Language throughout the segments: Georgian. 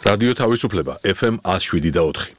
რადიო თავისუფლება FM 107.4.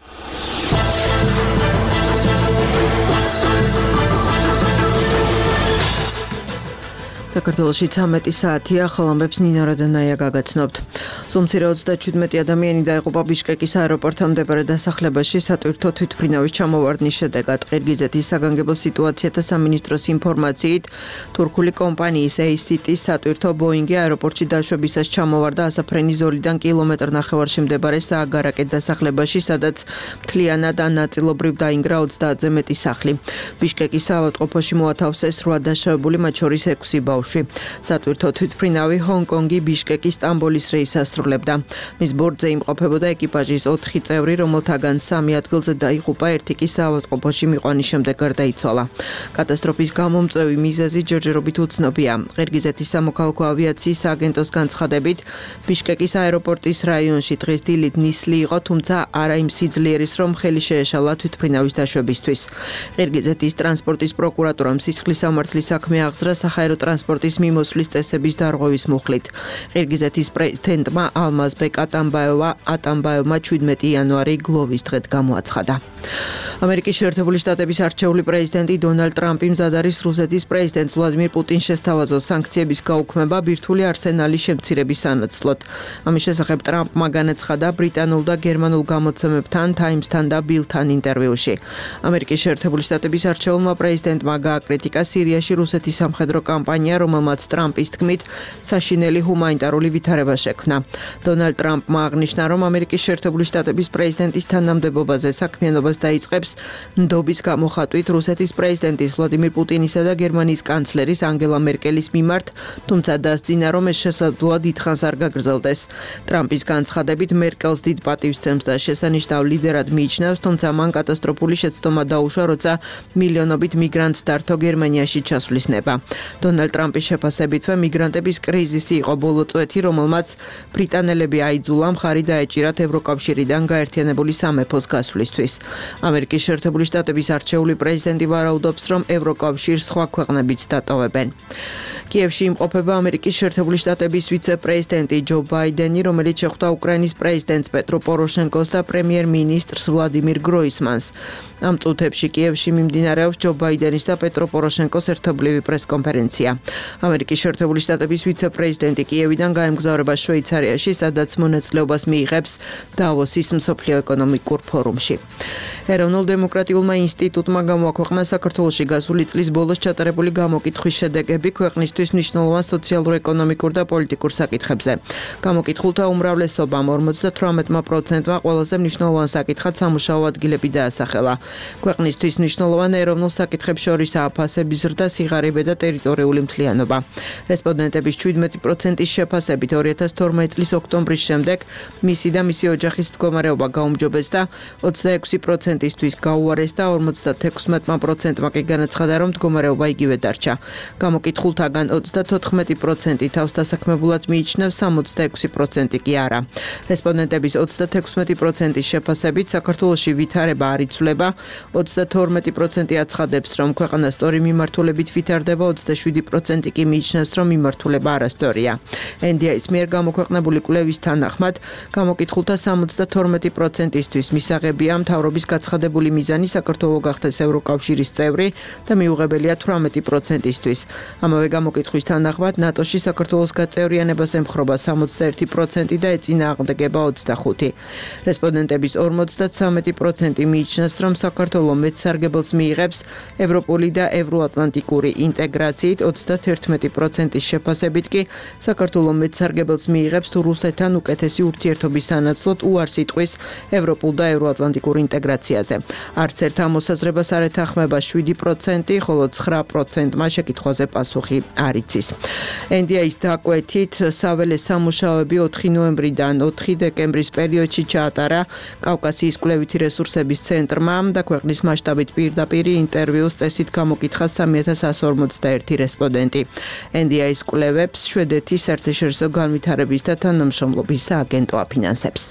საქართველოში 13 საათია, ხალხებს ნინა რადანაია გაგაცნობთ. სუმცირე 37 ადამიანი დაიღუპა ბიშკეკის აეროპორტთან მდებარე დასახლებაში სატვირთო თვითმფრინავის ჩამოვარდნის შედეგად. ყირგიზეთის საგანგებო სიტუაციათა სამინისტროს ინფორმაციით, თურქული კომპანიის ACT-ის სატვირთო ბოინგი აეროპორტში დაშვებისას ჩამოვარდა ასაფრენის ზოლიდან კილომეტრ-ნახევარში მდებარე სააგარაკეთ დასახლებაში, სადაც მთლიანად ან ნაწილობრივ დაინგრა 30-ზე მეტი სახლი. ბიშკეკის საავადმყოფოში მოათავსეს 8 დაშავებული, მათ შორის 6 ბავშვი. სატვირთო თვითმფრინავი ჰონკონგი ბიშკეკის სტამბოლის რეისს ასრულებდა. მის ბორტზე იმყოფებოდა ეკიპაჟის 4 წევრი, რომელთაგან 3 ადგილზე დაიღუპა, ერთი კი საავადმყოფოში მიყვანის შემდეგ გარდაიცვალა. კატასტროფის გამომწვევი მიზეზი ჯერჯერობით უცნობია. ყირგიზეთის სამოქალაქო ავიაციის სააგენტოს განცხადებით, ბიშკეკის აეროპორტის რაიონში დღეს დილით ნისლი იყო, თუმცა არა იმ სიძლიერის, რომ ხელი შეეშალა თვითმფრინავის დაშვებისთვის. ყირგიზეთის ტრანსპორტის პროკურატურამ სისხლის სამართლის საქმე აღძრა საჰაერო ტრანსპორტის მიმოსვლის წესების დარღვევის მუხლით. ყირგიზეთის პრეზიდენტმა ალმაზბეკ ატამბაევმა 17 იანვარი გლოვის დღედ გამოაცხადა. ამერიკის შეერთებული შტატების არჩეული პრეზიდენტი დონალდ ტრამპი მზად არის რუსეთის პრეზიდენტს ვლადიმირ პუტინს შესთავაზოს სანქციების გაუქმება ბირთვული არსენალის შემცირების სანაცვლოდ. ამის შესახებ ტრამპმა განაცხადა ბრიტანულ და გერმანულ გამოცემებთან, Times-თან და Bill-თან ინტერვიუში. ამერიკის შეერთებული შტატების არჩეულმა პრეზიდენტმა გააკრიტიკა სირიაში რუსეთის სამხედრო კამპანია, რომელმაც ტრამპის თქმით საშინელი ჰუმანიტარული ვითარება შექმნა. დონალდ ტრამპმა აღნიშნა, რომ ამერიკის შეერთებული შტატების პრეზიდენტის თანამდებობაზე საქმიანობას დაიწყებს ნდობის გამოხატვით რუსეთის პრეზიდენტის ვლადიმირ პუტინისა და გერმანიის კანცლერის ანგელა მერკელის მიმართ, თუმცა დასძინა, რომ ეს შესაძლოა დიდხანს არ გაგრძელდეს. ტრამპის განცხადებით მერკელს დიდ პატივს სცემს და შესანიშნავ ლიდერად მიიჩნევს, თუმცა მან კატასტროფული შეცდომა დაუშვა, როცა მილიონობით მიგრანტს დართო გერმანიაში ჩასვლის ნება. დონალდ ტრამპის შეფასებითვე მიგრანტების კრიზისი იყო ბოლო წვეთი, რომელმაც ბრიტანელები აიძულა მხარი დაეჭირათ ევროკავშირიდან გაერთიანებული სამეფოს გასვლისთვის. ამერიკის შეერთებული შტატების არჩეული პრეზიდენტი ვარაუდობს, რომ ევროკავშირს სხვა ქვეყნებიც დატოვებენ. კიევში იმყოფება ამერიკის შეერთებული შტატების ვიცე-პრეზიდენტი ჯო ბაიდენი, რომელიც შეხვდა უკრაინის პრეზიდენტს პეტრო პოროშენკოს და პრემიერ-მინისტრს ვლადიმირ გროისმანს. ამ წუთებში კიევში მიმდინარეობს ჯო ბაიდენის და პეტრო პოროშენკოს ერთობლივი პრესკონფერენცია. ამერიკის შეერთებული შტატების ვიცე-პრეზიდენტი კიევიდან გაემგზავრება შვეიცარიაში, სადაც მონაწილეობას მიიღებს დავოსის მსოფლიო ეკონომიკურ ფორუმში. ეროვნულ დემოკრატიულმა ინსტიტუტმა გამოაქვეყნა საქართველოში გასული წლის ბოლოს ჩატარებული გამოკითხვის შედეგები ქვეყნისთვის მნიშვნელოვან სოციალურ-ეკონომიკურ და პოლიტიკურ საკითხებზე. გამოკითხულთა უმრავლესობამ 58%-მა ყველაზე მნიშვნელოვან საკითხად სამუშაო ადგილები დაასახელა. ქვეყნისთვის მნიშვნელოვან ეროვნულ საკითხებს შორისაა ფასების ზრდა, სიღარიბე და ტერიტორიული მთლიანობა. რესპონდენტების 17%-ის შეფასებით 2012 წლის ოქტომბრის შემდეგ მისი და მისი ოჯახის მდგომარეობა გაუმჯობესდა, 26%-ისთვის გაუარეს და 56%-მა კი განაცხადა, რომ მდგომარეობა იგივე დარჩა. გამოკითხულთაგან 34% თავს დასაქმებულად მიიჩნევს, 66% კი არა. რესპონდენტების 36%-ის შეფასებით საქართველოში ვითარება არ იცვლება, 32% აცხადებს, რომ ქვეყანა სწორი მიმართულებით ვითარდება, 27% კი მიიჩნევს, რომ მიმართულება არასწორია. NDI-ის მიერ გამოქვეყნებული კვლევის თანახმად, გამოკითხულთა 72%-ისთვის მისაღებია მთავრობის გაცხადებული მიზანი საქართველოს გახდეს ევროკავშირის წევრი და მიუღებელია 18%-ისთვის. ამავე გამოკითხვის თანახმად, ნატოში საქართველოს გაწევრიანებას ემხრობა 61% და ეწინააღმდეგება 25%. რესპონდენტების 53% მიიჩნევს, რომ საქართველოს მეტსარგებელს მიიღებს ევროპული და ევროატლანტიკური ინტეგრაციით, 31%-ის შეფასებით კი საქართველოს მეტსარგებელს მიიღებს თუ რუსეთთან უკეთესი ურთიერთობის სანაცვლოდ უარს იტყვის ევროპულ და ევროატლანტიკურ ინტეგრაციაზე. არც ერთ ამ მოსაზრებას არ ეთანხმება 7%, ხოლო 9%-მა შეკითხვაზე პასუხი არ იცის. NDI-ის დაკვეთით, საველე სამუშაოები 4 ნოემბრიდან 4 დეკემბრის პერიოდში ჩაატარა კავკასიის კვლევითი რესურსების ცენტრმა და ქვეყნის მასშტაბით პირდაპირ ინტერვიუს წესით გამოკითხა 3141 რესპონდენტი. NDI-ის კვლევებს შვედეთის საერთაშორისო განვითარების და თანამშრომლობის სააგენტო აფინანსებს.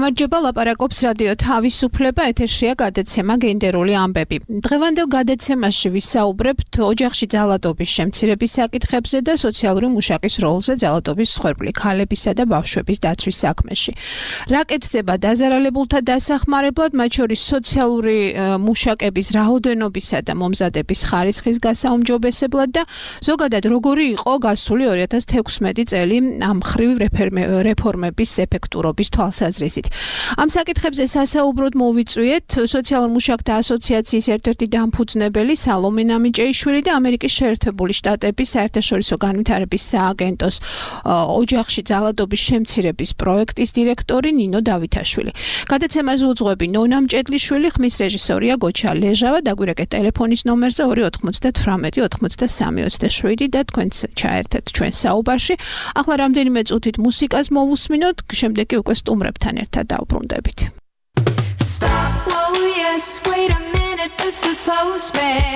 გამარჯობა, ლაპარაკობს რადიო თავისუფლება, ეთერშია გადაცემა გენდერული ამბები. დღევანდელ გადაცემაში ვისაუბრებთ ოჯახში ძალადობის შემცირების საკითხებზე და სოციალური მუშაკის როლზე ძალადობის მსხვერპლი ქალებისა და ბავშვების დაცვის საქმეში. რა კეთდება დაზარალებულთა დასახმარებლად, მათ შორის სოციალური მუშაკების რაოდენობისა და მომზადების ხარისხის გასაუმჯობესებლად და ზოგადად როგორი იყო გასული 2016 წელი ამ მხრივ რეფორმების ეფექტურობის თვალსაზრისით. ამ საკითხებზე სასაუბროდ მოვიწვიეთ სოციალურ მუშაკთა ასოციაციის ერთ-ერთი დამფუძნებელი სალომე ნამიჭეიშვილი და ამერიკის შეერთებული შტატების საერთაშორისო განვითარების სააგენტოს ოჯახში ძალადობის შემცირების პროექტის დირექტორი ნინო დავითაშვილი. გადაცემაზე უძღვები ნონა მჭედლიშვილი, ხმის რეჟისორია გოჩა ლეჟავა, დაგვირეკეთ ტელეფონის ნომერზე 298 83 27 და თქვენც ჩაერთეთ ჩვენ საუბარში. ახლა რამდენიმე წუთით მუსიკას მოვუსმინოთ, შემდეგ კი უკვე სტუმრებთან ერთად დავბრუნდებით. Stop, whoa, yes, wait a minute, Mr. Postman.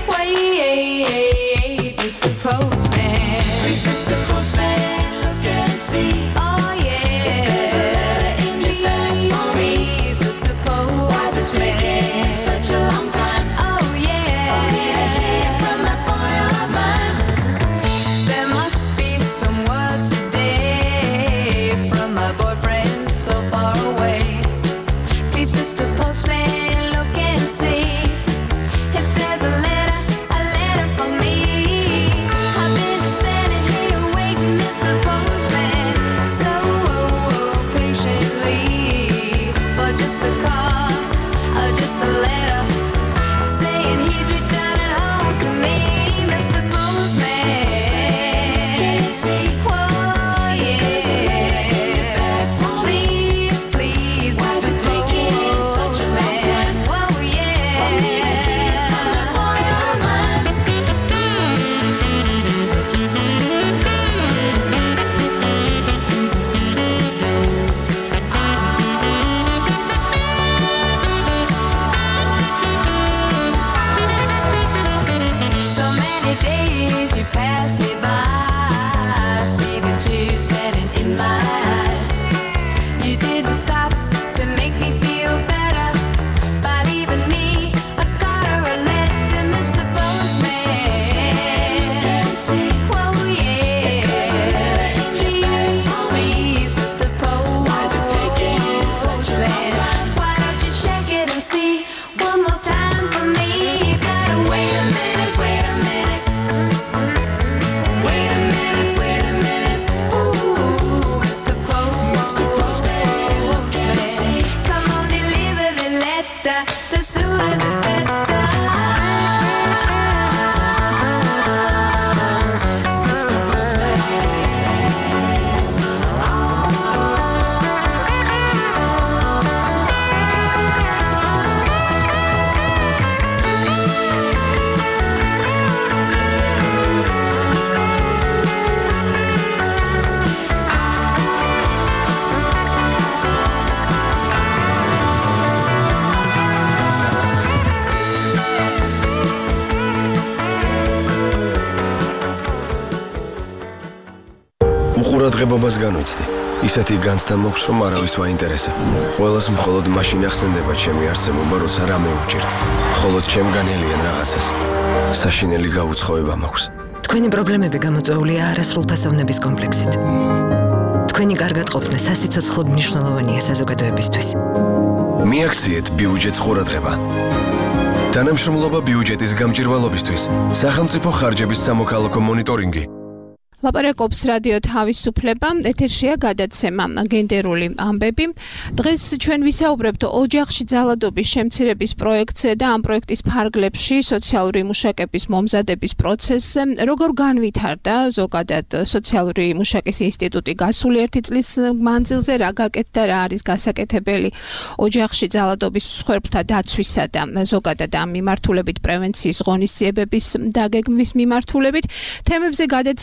Wait, Mr. Postman. Please, Mr. Postman, look and see. Oh, yeah. There's a letter in your bag for me. Please, Mr. Postman. Why is it taking such a long time? Oh, yeah. I need to hear from that boy of mine. There must be some word today from my boyfriend so far away. Please, Mr. Postman, look and see if there's a letter for me. I've been standing here waiting, Mr. Postman, so patiently for just a call or just a letter saying he's returning home to me, Mr. Postman. Can you see? Whoa, yeah. Please, please, Mr. Postman. Whoa, yeah. So many days you pass me by, see the tears standing in my eyes. You didn't stop to make me feel better by leaving me a card or a letter, Mr. Postman. Whoa, yeah. Please, Mr. Postman. Why don't you check it and see one more time for me? You gotta wait a minute. Wait a minute. Ooh, Mr. Postman. Come on, deliver the letter. The sooner the better. Mr. Postman. ყურადღებობას განვიცდი. ისეთი განცდა მოხს, რომ არავის ვაინტერესა. ყველას მხოლოდ მაშინ ახსენდება ჩემი არსებობა, როცა რამე უჭირთ. მხოლოდ ჩემგანელიან რაღაცას. საშინელი გაუცხოება მაქვს. თქვენი პრობლემები გამოწვეულია არასრულფასოვნების კომპლექსით. თქვენი კარგად ყოფნა სასიცოცხლოდ მნიშვნელოვანია საზოგადოებისთვის. მიაქციეთ ბიუჯეტს ყურადღება. თანამშრომლობა ბიუჯეტის გამჭირვალობისთვის. სახელმწიფო ხარჯების სამოქალაქო მონიტორინგი. ლაპარაკობს რადიო თავისუფლება, ეთერშია გადაცემა გენდერული ამბები. დღეს ჩვენ ვისაუბრებთ ოჯახში ძალადობის შემცირების პროექტზე და ამ პროექტის ფარგლებში სოციალური მუშაკების მომზადების პროცესზე, როგორ განვითარდა ზოგადად სოციალური მუშაკის ინსტიტუტი გასული 1 წლის მანძილზე, რა გაკეთდა, რა არის გასაკეთებელი ოჯახში ძალადობის მსხვერპლთა დაცვისა და ზოგადად ამ მიმართულებით პრევენციის ღონისძიებების დაგეგმვის მიმართულებით. თემებზე გადაცემაში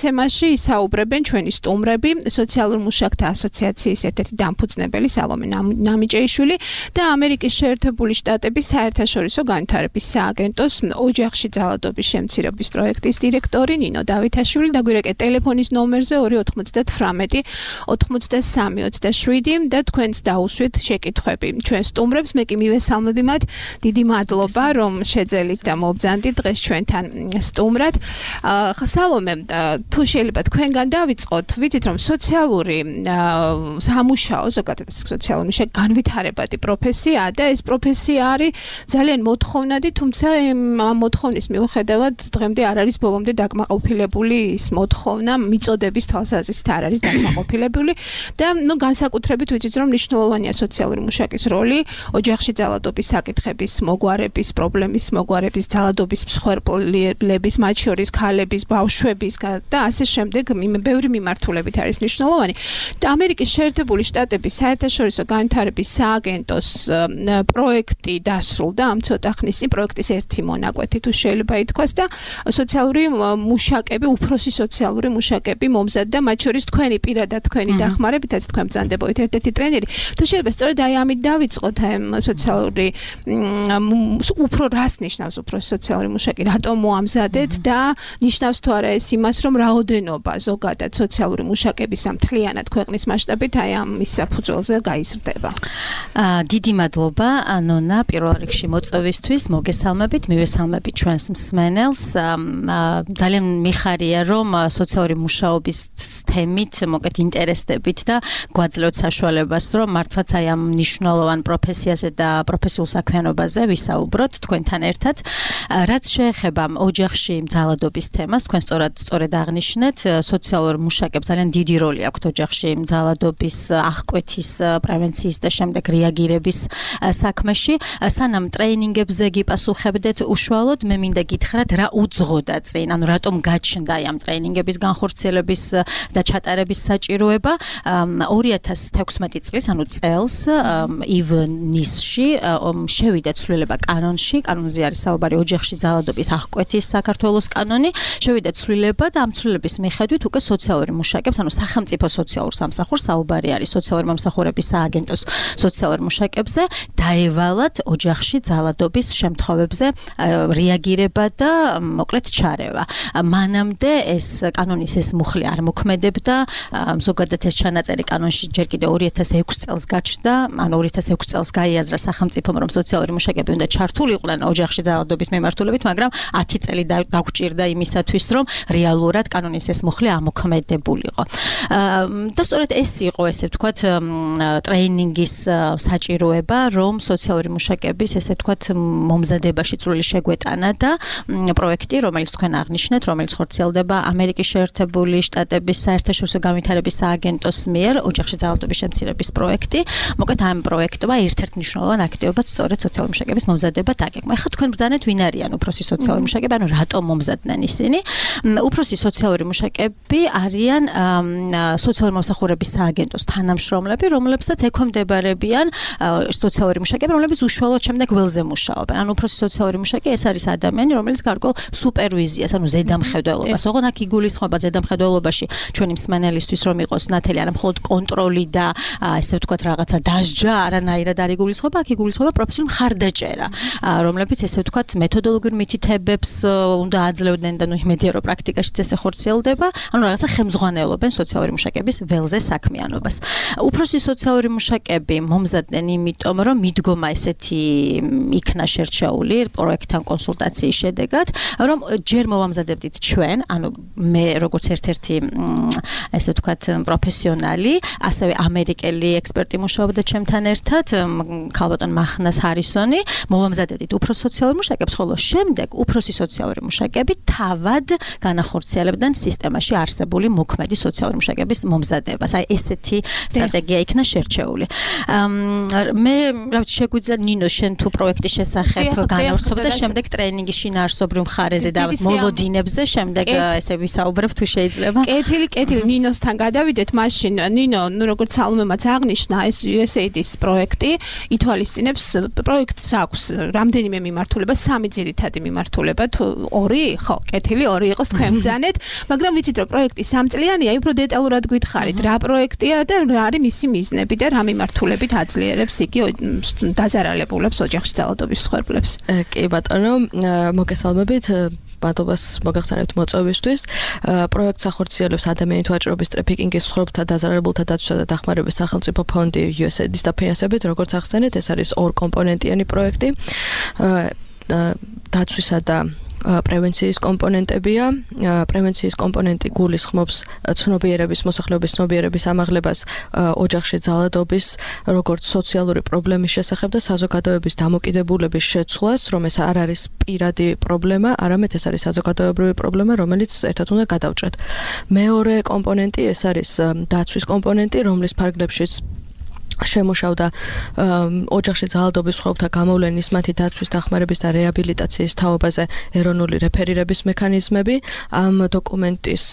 ისაუბრებენ ჩვენი სტუმრები, სოციალურ მუშაკთა ასოციაციის ერთ-ერთი დამფუძნებელი სალომე ნამიჭეიშვილი და ამერიკის შეერთებული შტატების საერთაშორისო განვითარების სააგენტოს ოჯახში ძალადობის შემცირების პროექტის დირექტორი ნინო დავითაშვილი და გვირეკეთ ტელეფონის ნომერზე 298 83 27 და თქვენს დაუსვით შეკითხვები. ჩვენ სტუმრებს მე კი მივესალმები მათ. დიდი მადლობა რომ შეძელით და მობრძანდით დღეს ჩვენთან სტუმრად. სალომე, თუ შეიძლება თქვენგან დავიწყოთ, ვიცით რომ სოციალური სამუშაო, ზოგადად სოციალური განვითარებადი პროფესიაა და ეს პროფესია არის ძალიან მოთხოვნადი, თუმცა ამ მოთხოვნის მიუხედავად დღემდე არ არის ბოლომდე დაკმაყოფილებული ის მოთხოვნა მიწოდების თვალსაზრისით არ არის დაკმაყოფილებული და განსაკუთრებით ვიცით რომ მნიშვნელოვანია სოციალური მუშაკის როლი ოჯახში ძალადობის საკითხების მოგვარების პრობლემის მოგვარების ძალადობის მსხვერპლების მათ შორის ქალების ბავშვების და ასე შემდეგ ბევრი მიმართულებით არის მნიშვნელოვანი და ამერიკის შეერთებული შტატების საერთაშორისო განვითარების სააგენტოს პროექტი დასრულდა ამ ცოტა ხნის წინ პროექტის ერთი მონაკვეთი თუ შეიძლება ითქვას და სოციალური მუშაკები უფროსი სოციალური მუშაკები მომზადდა მათ შორის თქვენი პირადად თქვენი დახმარებითაც თქვენ ბრძანდებოდით ერთ-ერთი ტრენერი თუ შეიძლება სწორედ აი ამით დავიწყოთ აი სოციალური უფრო რას ნიშნავს უფროსი სოციალური მუშაკი რატომ მოამზადეთ და ნიშნავს თუ არა ეს იმას რომ რაოდენობა ზოგადად სოციალური მუშაკების ამ მთლიანად ქვეყნის მასშტაბით აი ამის საფუძველზე გაიზრდება. დიდი მადლობა ნონა პირველ რიგში მოწვევისთვის მოგესალმებით მივესალმებით ჩვენს მსმენელს ძალიან მიხარია რომ სოციალური მუშაობის თემით მოკეთ ინტერესდებით და გვაძლევთ საშუალებას რომ მართლაც აი ამ მნიშვნელოვან პროფესიაზე და პროფესიულ საქმიანობაზე ვისაუბროთ თქვენთან ერთად რაც შეეხება ოჯახში ძალადობის თემას თქვენ სწორედ აღნიშნეთ სოციალურ მუშაკებს ძალიან დიდი როლი აქვთ ოჯახში ძალადობის აღკვეთის პრევენციის და შემდეგ რეაგირების საქმეში სანამ ტრეინინგებზე გიპასუხებდეთ უშუალოდ მე მინდა გითხრათ რა უძღოდა წინ ანუ რატომ გაჩნდა ამ ტრეინინგების განხორციელების და ჩატარების საჭიროება 2016 წლის ანუ წელს ივნისში შევიდა ცვლილება კანონზე არის საუბარი ოჯახში ძალადობის აღკვეთის საქართველოს კანონი შევიდა ცვლილება და ამ ცვლილების მიხედვით უკვე სოციალური მუშაკებს ანუ სახელმწიფო სოციალურ სამსახურს საუბარი არის სოციალური მომსახურების სააგენტოს სოციალურ მუშაკებზე დაევალათ ოჯახში ძალადობის შემთხვევებზე რეაგირება და მოკლედ ჩარევა. მანამდე ეს კანონის ეს მუხლი არ მოქმედებდა ზოგადად ეს ჩანაწერი კანონში ჯერ კიდევ 2006 წელს გაჩნდა ანუ 2006 წელს გაიაზრა სახელმწიფომ რომ სოციალური მუშაკები უნდა ჩართულიყვნენ ოჯახში ძალადობის მიმართულებით მაგრამ 10 წელი დაგჭირდა იმისათვის რომ რეალურად კანონის ეს მუხლი ამოქმედებულიყო. და სწორედ ეს იყო ესე ვთქვათ ტრეინინგის საჭიროება რომ სოციალური მუშაკების ესე ვთქვათ მომზადებაში წვლილი შეგვეტანა და პროექტი რომელიც თქვენ აღნიშნეთ რომელიც ხორციელდება ამერიკის შეერთებული შტატების საერთაშორისო განვითარების სააგენტოს მიერ ოჯახში ძალადობის შემცირების პროექტი მოკეთ ამ პროექტმა ერთ-ერთ მნიშვნელოვან აქტივობად სწორედ სოციალური მუშაკების მომზადება დაგეგმა. ეხლა თქვენ ბრძანეთ ვინ არიან უფროსი სოციალური მუშაკები ანუ რატომ მომზადდნენ ისინი უფროსი სოციალური მუშაკები არიან სოციალური მომსახურების სააგენტოს თანამშრომლები რომლებსაც ექვემდებარებიან სოციალური მუშაკები რომლებიც უშუალოდ შემდეგ ველზე მუშაობენ ანუ უფროსი სოციალური მუშაკი ეს არის ადამიანი რომელიც გარკვეულ სუპერვიზიას ანუ ზედამხედველობას ოღონდ აქ იგულისხმება ზედამხედველობაში ჩვენი მსმენელისთვის რომ იყოს ნათელი არა მხოლოდ კონტროლი და ესე ვთქვათ რაღაცა დასჯა არანაირად არ იგულისხმება აქ იგულისხმება პროფესიული მხარდაჭერა რომლებიც ესე ვთქვათ მეთოდოლოგიურ მითითებებს უნდა აძლევდნენ და ნუ იმედია რომ პრაქტიკაშიც ეს ხორციელდება ანუ რაღაცა ხელმძღვანელობენ სოციალური მუშაკების ველზე საქმიანობას უფროსი სოციალური მუშაკები მომზადდნენ იმიტომ რომ მიდგომა ესეთი იქნა შერჩეული პროექტთან კონსულტაციის შედეგად რომ ჯერ მოვამზადებდით ჩვენ ანუ მე როგორც ერთ-ერთი ესე ვთქვათ პროფესიონალი ასევე ამერიკელი ექსპერტი მუშაობდა ჩემთან ერთად ქალბატონ მახნას ჰარისონი მოვამზადებდით უფროს სოციალურ მუშაკებს ხოლო შემდეგ უფროსი სოციალური მუშაკები თავად განახორციელებდნენ სისტემაში არსებული მოქმედი სოციალური მუშაკების მომზადებას აი ესეთი სტრატეგია იქნა შერჩეული მე რა ვიცი შეგვიძლია ნინო შენ თუ პროექტის შესახებ განავრცობ და შემდეგ ტრეინინგის შინაარსობრივ მხარეზე და მოლოდინებზე შემდეგ ესე ვისაუბრებ თუ შეიძლება კეთილი ნინოსთან გადავიდეთ მაშინ ნინო ნუ როგორც სალომემაც აღნიშნა ეს USAID-ის პროექტი ითვალისწინებს პროექტს აქვს რამდენიმე მიმართულება სამი ძირითადი მიმართულება თუ ორი ხო კეთილი ორი იყოს თქვენ ბრძანეთ მაგრამ ვიცით რომ პროექტი 3 წლიანია, უფრო დეტალურად გითხარით რა პროექტია და რა არის მისი მიზნები და რა მიმართულებით აძლიერებს იგი დაზარალებულებს ოჯახში ძალადობის მსხვერპლებს. კი ბატონო, მოგესალმებით. მადლობას მოგახსენებთ მოწვევისთვის. პროექტს ახორციელებს ადამიანით ვაჭრობის ტრაფიკინგის მსხვერპლთა დაზარალებულთა დაცვისა და დახმარების სახელმწიფო ფონდი USAID-ის დაფინანსებით, როგორც ახსენეთ, ეს არის ორკომპონენტიანი პროექტი. დაცვისა და პრევენციის კომპონენტებია. პრევენციის კომპონენტი გულისხმობს ცნობიერების, მოსახლეობის ცნობიერების ამაღლებას ოჯახში ძალადობის, როგორც სოციალური პრობლემის შესახებ და საზოგადოების დამოკიდებულების შეცვლას, რომ ეს არ არის პირადი პრობლემა, არამედ ეს არის საზოგადოებრივი პრობლემა, რომელიც ერთად უნდა გადავჭრათ. მეორე კომპონენტი ეს არის დაცვის კომპონენტი, რომლის ფარგლებშიც შემუშავდა ოჯახში ძალადობის მსხვერპლთა გამოვლენის, მათი დაცვის, დახმარების და რეაბილიტაციის თაობაზე ეროვნული რეფერირების მექანიზმები. ამ დოკუმენტის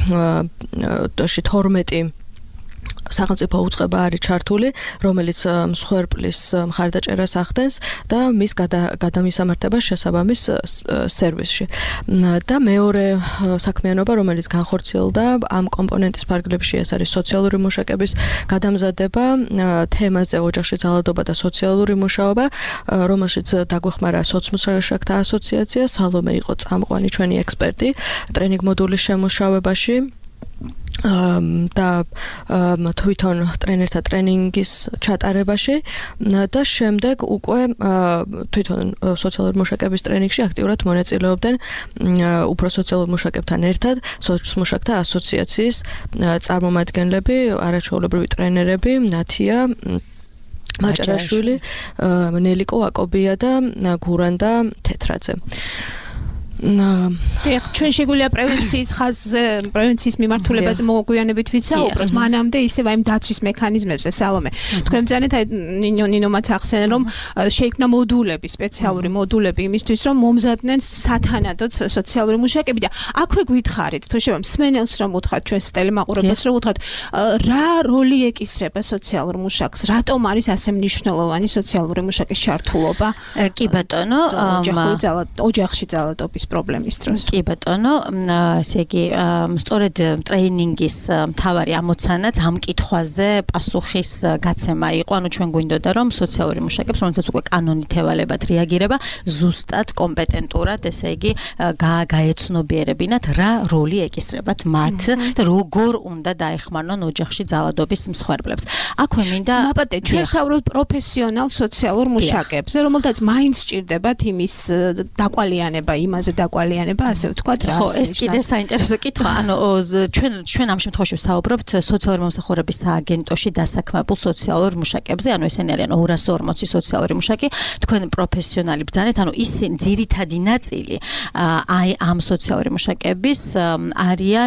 12 სახელმწიფო უწყება არის ჩართული, რომელიც მსხვერპლის მხარდაჭერას ახდენს და მის გადამისამართებას შესაბამის სერვისში. და მეორე საქმიანობა, რომელიც განხორციელდა ამ კომპონენტის ფარგლებში, ეს არის სოციალური მუშაკების გადამზადება თემაზე ოჯახში ძალადობა და სოციალური მუშაობა, რომელშიც დაგვეხმარა სოციმუშაკთა ასოციაცია, სალომე იყო წამყვანი ჩვენი ექსპერტი ტრენინგ მოდულის შემუშავებაში. და თვითონ ტრენერთა ტრენინგის ჩატარებაში და შემდეგ უკვე თვითონ სოციალური მუშაკების ტრენინგში აქტიურად მონაწილეობდნენ უფრო სოციალურ მუშაკებთან ერთად სოციმუშაკთა ასოციაციის წარმომადგენლები, არაჩვეულებრივი ტრენერები, ნათია მაჭარაშვილი, ნელიკო აკობია და გურანდა თეთრაძე. ჩვენ შეგვიძლია პრევენციის ხაზზე, პრევენციის მიმართულებაზე მოგვიანებით ვიცაუბროთ, მანამდე ისევ აი დაცვის მექანიზმებზე სალომე. თქვენ ბრძანეთ აი ნინომაც ახსენენ, რომ შეიქმნა მოდულები, სპეციალური მოდულები იმისთვის, რომ მომზადდნენ სათანადოდ სოციალური მუშაკები და აქვე გითხარით, თუ შევა მსმენელს რომ უთხრათ, ჩვენს ტელემაყურებელს რომ უთხრათ, რა როლი ეკისრება სოციალურ მუშაკს, რატომ არის ასე მნიშვნელოვანი სოციალური მუშაკის ჩართულობა? კი ბატონო, ოჯახში ძალადობის პრობლემის დროს. კი ბატონო, ესე იგი, სწორედ ტრეინინგის მთავარი ამოცანაც ამ კითხვაზე პასუხის გაცემა იყო. ანუ ჩვენ გვინდოდა რომ სოციალური მუშაკებს, რომელსაც უკვე კანონით ევალებათ რეაგირება, ზუსტად კომპეტენტურად, ესე იგი, გაეცნობიერებინათ რა როლი ეკისრებათ მათ და როგორ უნდა დაეხმარონ ოჯახში ძალადობის მსხვერპლებს. აქვე მინდა მაპატე, ჩვენ საუბრობთ პროფესიონალ სოციალურ მუშაკებზე, რომელთაც მაინც სჭირდებათ იმის დაკვალიანება, იმაზე დაკვალიანება, ასე ვთქვათ, რა. ხო, ეს კიდე საინტერესო კითხვა. ანუ ჩვენ ამ შემთხვევაში ვსაუბრობთ სოციალური მომსახურების სააგენტოში დასაქმებულ სოციალურ მუშაკებზე, ანუ ესენი არიან 240 სოციალური მუშაკი, თქვენ პროფესიონალი ბრძანეთ, ანუ ისინი ძირითადი ნაწილი აი ამ სოციალური მუშაკების არიან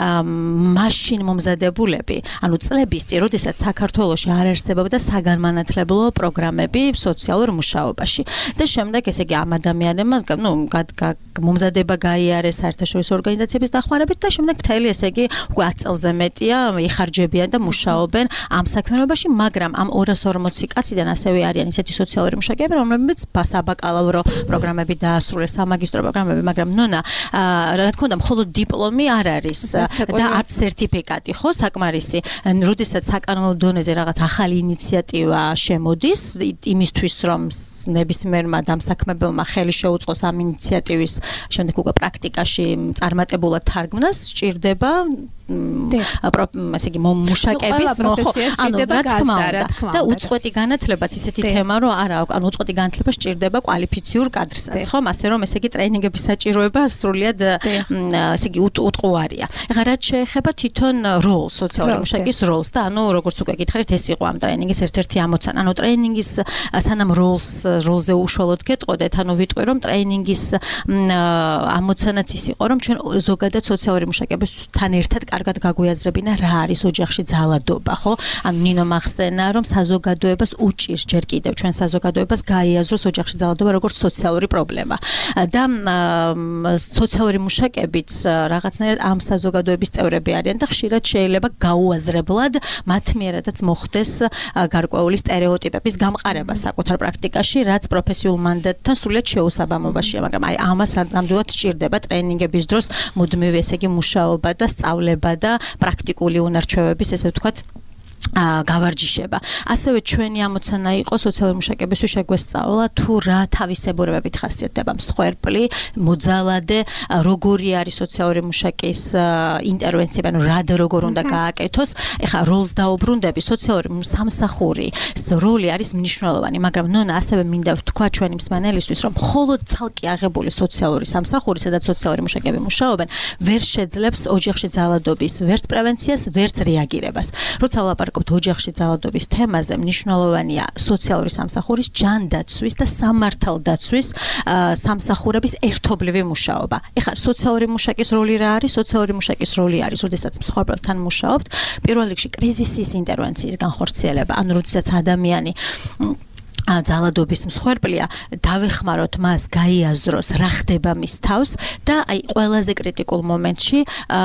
მაშინ მომზადებულები, ანუ წლების წინ, როდესაც საქართველოში არ არსებობდა საგანმანათლებლო პროგრამები სოციალურ მუშაობაში. და შემდეგ ესე იგი ამ ადამიანებმა მომზადება გაიარეს საერთაშორისო ორგანიზაციების დახმარებით და შემდეგ მთელი ესე იგი უკვე 10 წელზე მეტია იხარჯებიან და მუშაობენ ამ საქმიანობაში, მაგრამ ამ 240 კაციდან ასევე არიან ისეთი სოციალური მუშაკები, რომლებიც საბაკალავრო პროგრამები დაასრულეს, სამაგისტრო პროგრამები, მაგრამ ნონა, რა თქმა უნდა, მხოლოდ დიპლომი არ არის და არც სერტიფიკატი, ხო, საკმარისი. როდესაც საკანონმდებლო დონეზე რაღაც ახალი ინიციატივა შემოდის, იმისთვის რომ ნებისმიერმა დამსაქმებელმა ხელი შეუწყოს ამ ინიციატივის შემდეგ უკვე პრაქტიკაში წარმატებულად თარგმნას, სჭირდება ესე იგი მუშაკების რა თქმა უნდა და უწყვეტი განათლებაც ისეთი თემა რომ არა, ანუ უწყვეტი განათლება სჭირდება კვალიფიციურ კადრსაც, ხომ? ასე რომ ესე იგი ტრეინინგების საჭიროება სრულიად ესე იგი უტყუარია. ეხლა რაც შეეხება თვითონ როლს, სოციალური მუშაკის როლს და ანუ როგორც უკვე გითხარით, ეს იყო ამ ტრეინინგის ერთ-ერთი ამოცანა. ანუ ტრეინინგის სანამ როლზე უშუალოდ გეტყოდეთ, ანუ ვიტყვი რომ ტრეინინგის ამოცანაც ის იყო, რომ ჩვენ ზოგადად სოციალური მუშაკებთან ერთად კარგად გაგვიაზრებინა რა არის ოჯახში ძალადობა, ხო? ანუ ნინო მახსენა რომ საზოგადოებას უჭირს ჯერ კიდევ ჩვენ საზოგადოებას გაიაზროს ოჯახში ძალადობა როგორც სოციალური პრობლემა. და სოციალური მუშაკებიც რაღაცნაირად ამ საზოგადოების წევრები არიან და ხშირად შეიძლება გაუაზრებლად მათ მიერადაც მოხდეს გარკვეული სტერეოტიპების გამყარება საკუთარ პრაქტიკაში, რაც პროფესიულ მანდატთან სრულიად შეუსაბამობაშია, მაგრამ აი ამას ნამდვილად სჭირდება ტრენინგების დროს მუდმივი ესე იგი მუშაობა და სწავლება და პრაქტიკული უნარჩვევების ესე ვთქვათ გავარჯიშება. ასევე ჩვენი ამოცანა იყო სოციალური მუშაკებისთვის შეგვესწავლა თუ რა თავისებურებებით ხასიათდება მსხვერპლი, მოძალადე, როგორი არის სოციალური მუშაკის ინტერვენცია, ანუ რა და როგორ უნდა გააკეთოს. ეხლა როლს დაუბრუნდები, სოციალური სამსახურის როლი არის მნიშვნელოვანი, მაგრამ ნონა ასევე მინდა ვთქვა ჩვენი მსმენელისთვის, რომ მხოლოდ ცალკე აღებული სოციალური სამსახური, სადაც სოციალური მუშაკები მუშაობენ, ვერ შეძლებს ოჯახში ძალადობის ვერც პრევენციას, ვერც რეაგირებას. როცა ვლაპარაკობთ ოჯახში ძალადობის თემაზე, მნიშვნელოვანია სოციალური სამსახურის ჯანდაცვის და სამართალდაცვის სამსახურების ერთობლივი მუშაობა. ეხლა სოციალური მუშაკის როლი რა არის? სოციალური მუშაკის როლი არის, როდესაც მსხვერპელთან მუშაობთ, პირველ რიგში კრიზისის ინტერვენციის განხორციელება, ანუ როდესაც ადამიანი ძალადობის მსხვერპლია, დავეხმაროთ მას გაიაზროს რა ხდება მის თავს და აი ყველაზე კრიტიკულ მომენტში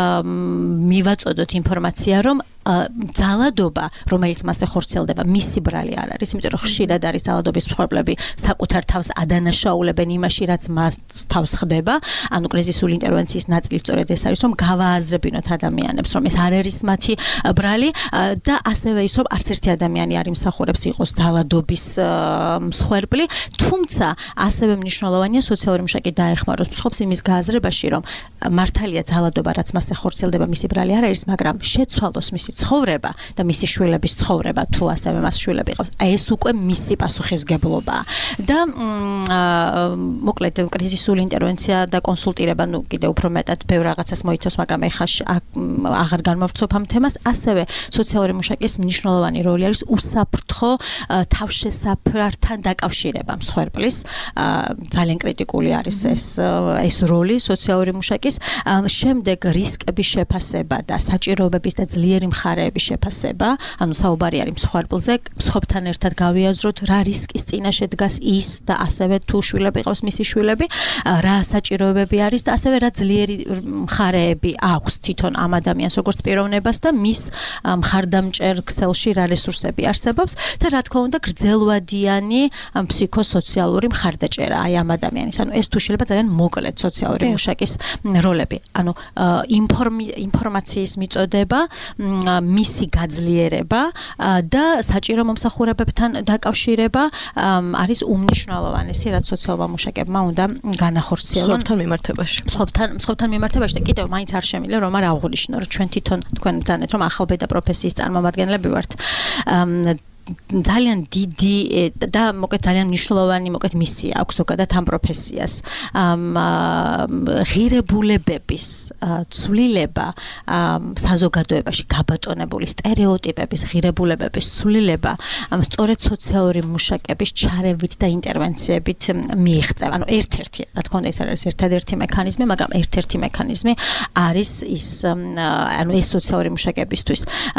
მივაწოდოთ ინფორმაცია, რომ ძალადობა, რომელიც მასზე ხორციელდება, მისი ბრალი არ არის, იმიტომ რომ ხშირად არის ძალადობის მსხვერპლები საკუთარ თავს ადანაშაულებენ იმაში, რაც მას თავს ხდება, ანუ კრიზისული ინტერვენციის ნაწილი სწორედ ეს არის, რომ გავააზრებინოთ ადამიანებს, რომ ეს არ არის მათი ბრალი და ასევე ის, რომ არც ერთი ადამიანი არ იმსახურებს იყოს ძალადობის მსხვერპლი, თუმცა ასევე მნიშვნელოვანია სოციალური მუშაკი დაეხმაროს მსხვერპლს იმის გააზრებაში, რომ მართალია ძალადობა, რაც მასზე ხორციელდება, მისი ბრალი არ არის, მაგრამ შეცვალოს მისი ცხოვრება და მისი შვილების ცხოვრება, თუ ასევე მას შვილები ყავს. ეს უკვე მისი პასუხისგებლობაა. და მოკლედ კრიზისული ინტერვენცია და კონსულტირება, ну, კიდევ უფრო მეტად ბევრ რაღაცას მოიცავს, მაგრამ ეხლა აღარ განმოვცობ ამ თემას. ასევე სოციალური მუშაკის მნიშვნელოვანი როლი არის უსაფრთხო თავშესაფრთან დაკავშირება მსხვერპლის. ძალიან კრიტიკული არის ეს როლი სოციალური მუშაკის. შემდეგ რისკების შეფასება და საჭიროებების და ძლიერი მხარეების შეფასება, ანუ საუბარი არის მსხვერპლზე, მსხვერპლთან ერთად გავიაზროთ რა რისკის წინაშე დგას ის და ასევე თუ შვილები ყავს მისი შვილები, რა საჭიროებები არის და ასევე რა ძლიერი მხარეები აქვს თვითონ ამ ადამიანს როგორც პიროვნებას და მის მხარდამჭერ ქსელში რა რესურსები არსებობს და რა თქმა უნდა გრძელვადიანი ფსიქოსოციალური მხარდაჭერა აი ამ ადამიანის. ანუ ეს თუ შეიძლება ძალიან მოკლედ სოციალური მუშაკის როლები. ანუ ინფორმაციის მიწოდება, მისი გაძლიერება და საჭირო მომსახურებებთან დაკავშირება არის უმნიშვნელოვანესი, რაც სოციალურმა მუშაკებმა უნდა განახორციელონ მსხვერპლთან მიმართებაში. მსხვერპლთან მიმართებაში და კიდევ მაინც არ შემიძლია რომ არ აღვნიშნო, რომ ჩვენ თვითონ თქვენ ბრძანეთ, რომ ახალბედა პროფესიის წარმომადგენლები ვართ. ძალიან დიდი და მოკლედ ძალიან მნიშვნელოვანი მოკლედ მისია აქვს ზოგადად ამ პროფესიას. ღირებულებების ცვლილება, საზოგადოებაში გაბატონებული სტერეოტიპების ღირებულებების ცვლილება სწორედ სოციალური მუშაკების ჩარევით და ინტერვენციებით მიიღწევა. ანუ ერთ-ერთი, რა თქმა უნდა, ეს არის ერთადერთი მექანიზმი, მაგრამ ერთ-ერთი მექანიზმი არის ის, ანუ ეს სოციალური მუშაკებისთვის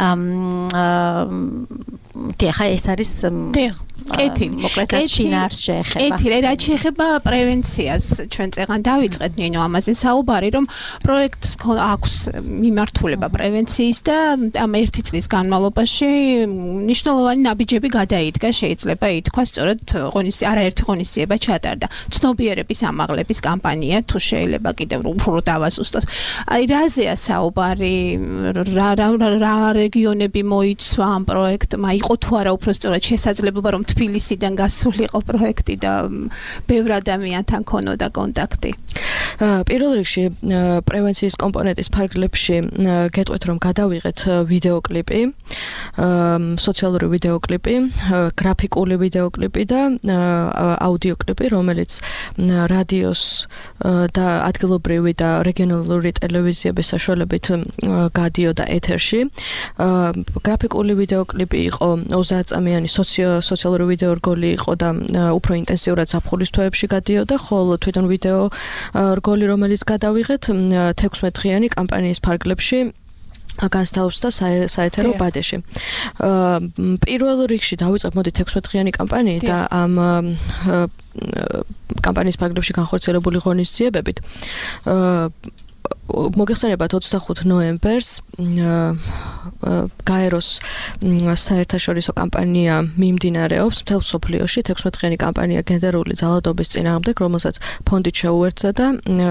ხა ეს არის კეთილი. მოკლედ შინაარს შეეხება. კეთილი, რაც შეეხება პრევენციას, ჩვენ წეგან დავიწყეთ ნინო ამაზე საუბარი, რომ პროექტს აქვს მიმართულება პრევენციის და ამ ერთი წლის განმავლობაში მნიშვნელოვანი ნაბიჯები გადაიდგა, შეიძლება ითქვას, სწორედ არაერთი ღონისძიება ჩატარდა. ცნობიერების ამაღლების კამპანია, თუ შეიძლება კიდევ უფრო დავაზუსტოთ. აი რაზეა საუბარი, რა რეგიონები მოიცვა ამ პროექტმა, იყო თუ არა უფრო სწორად შესაძლებლობა, რომ თბილისიდან გასულიყო პროექტი და ბევრ ადამიანთან ქონოდა კონტაქტი. პირველ რიგში პრევენციის კომპონენტის ფარგლებში გეტყვით, რომ გადავიღეთ ვიდეოკლიპი, სოციალური ვიდეოკლიპი, გრაფიკული ვიდეოკლიპი და აუდიოკლიპი, რომელიც რადიოს და ადგილობრივი და რეგიონალური ტელევიზიების საშუალებით გადიოდა ეთერში. გრაფიკული ვიდეოკლიპი იყო 30 წამიანი სოციალური ვიდეო რგოლი იყო და უფრო ინტენსიურად ზაფხულის თვეებში გადიოდა, ხოლო თვითონ ვიდეო რგოლი, რომელიც გადავიღეთ 16 დღიანი კამპანიის ფარგლებში განსთავს და საეთერო ბადეში. პირველ რიგში დავიწყებ მოდი 16 დღიანი კამპანიით და ამ კამპანიის ფარგლებში განხორციელებული ღონისძიებებით. მოგეხსენებათ 25 ნოემბერს გაეროს საერთაშორისო კამპანია მიმდინარეობს მთელ მსოფლიოში 16 დღიანი კამპანია გენდერული ძალადობის წინააღმდეგ, რომელსაც ფონდით შეუერთდა და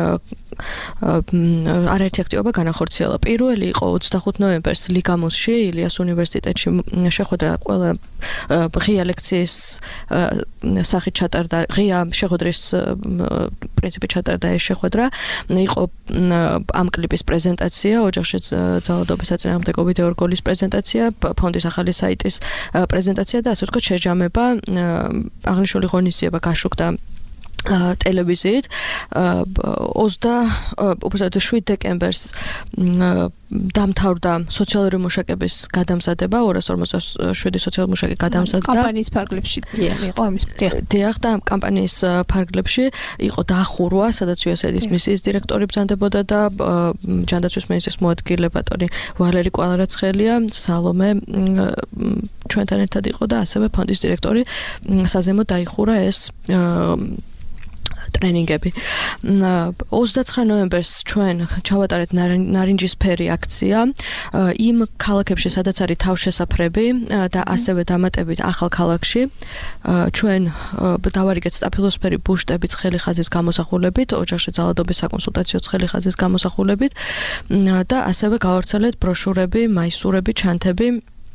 არაერთი აქტივობა განახორციელა. პირველი იყო 25 ნოემბერს ლიგამუსში, ილიას უნივერსიტეტში შეხვედრა ყველა ღია ლექციის სახით ჩატარდა, ღია შეხვედრის პრინციპით ჩატარდა ეს შეხვედრა. იყო ამ კლიპის პრეზენტაცია, ოჯახში ძალადობის საწინააღმდეგო ვიდეო რგოლის პრეზენტაცია, ფონდის ახალი საიტის პრეზენტაცია და ასე ვთქვათ შეჯამება. აღნიშნული ღონისძიება გაშუქდა ტელევიზიით 7 დეკემბერს დამთავრდა სოციალური მუშაკების გადამზადება 247 სოციალური მუშაკი გადამზადდა კამპანიის ფარგლებში იყო ამის დიახ და კამპანიის ფარგლებში იყო დახურვა სადაც USAID-ის მისიის დირექტორი ბრძანდებოდა და ჯანდაცვის მინისტრის მოადგილე ბატონი ვალერი კვალარაცხელია სალომე ჩვენთან ერთად იყო და ასევე ფონდის დირექტორი საზემო დაიხურა ეს ტრენინგები. 29 ნოემბერს ჩვენ ჩავატარეთ ნარინჯისფერი აქცია იმ ქალაქებში, სადაც არის თავშესაფრები და ასევე დამატებით ახალ ქალაქში. ჩვენ დავარიგეთ სტაფილოსფერი ბუშტები ცხელი ხაზის გამოსახულებით, ოჯახში ძალადობის საკონსულტაციო ცხელი ხაზის გამოსახულებით და ასევე გავავრცელეთ ბროშურები, მაისურები, ჩანთები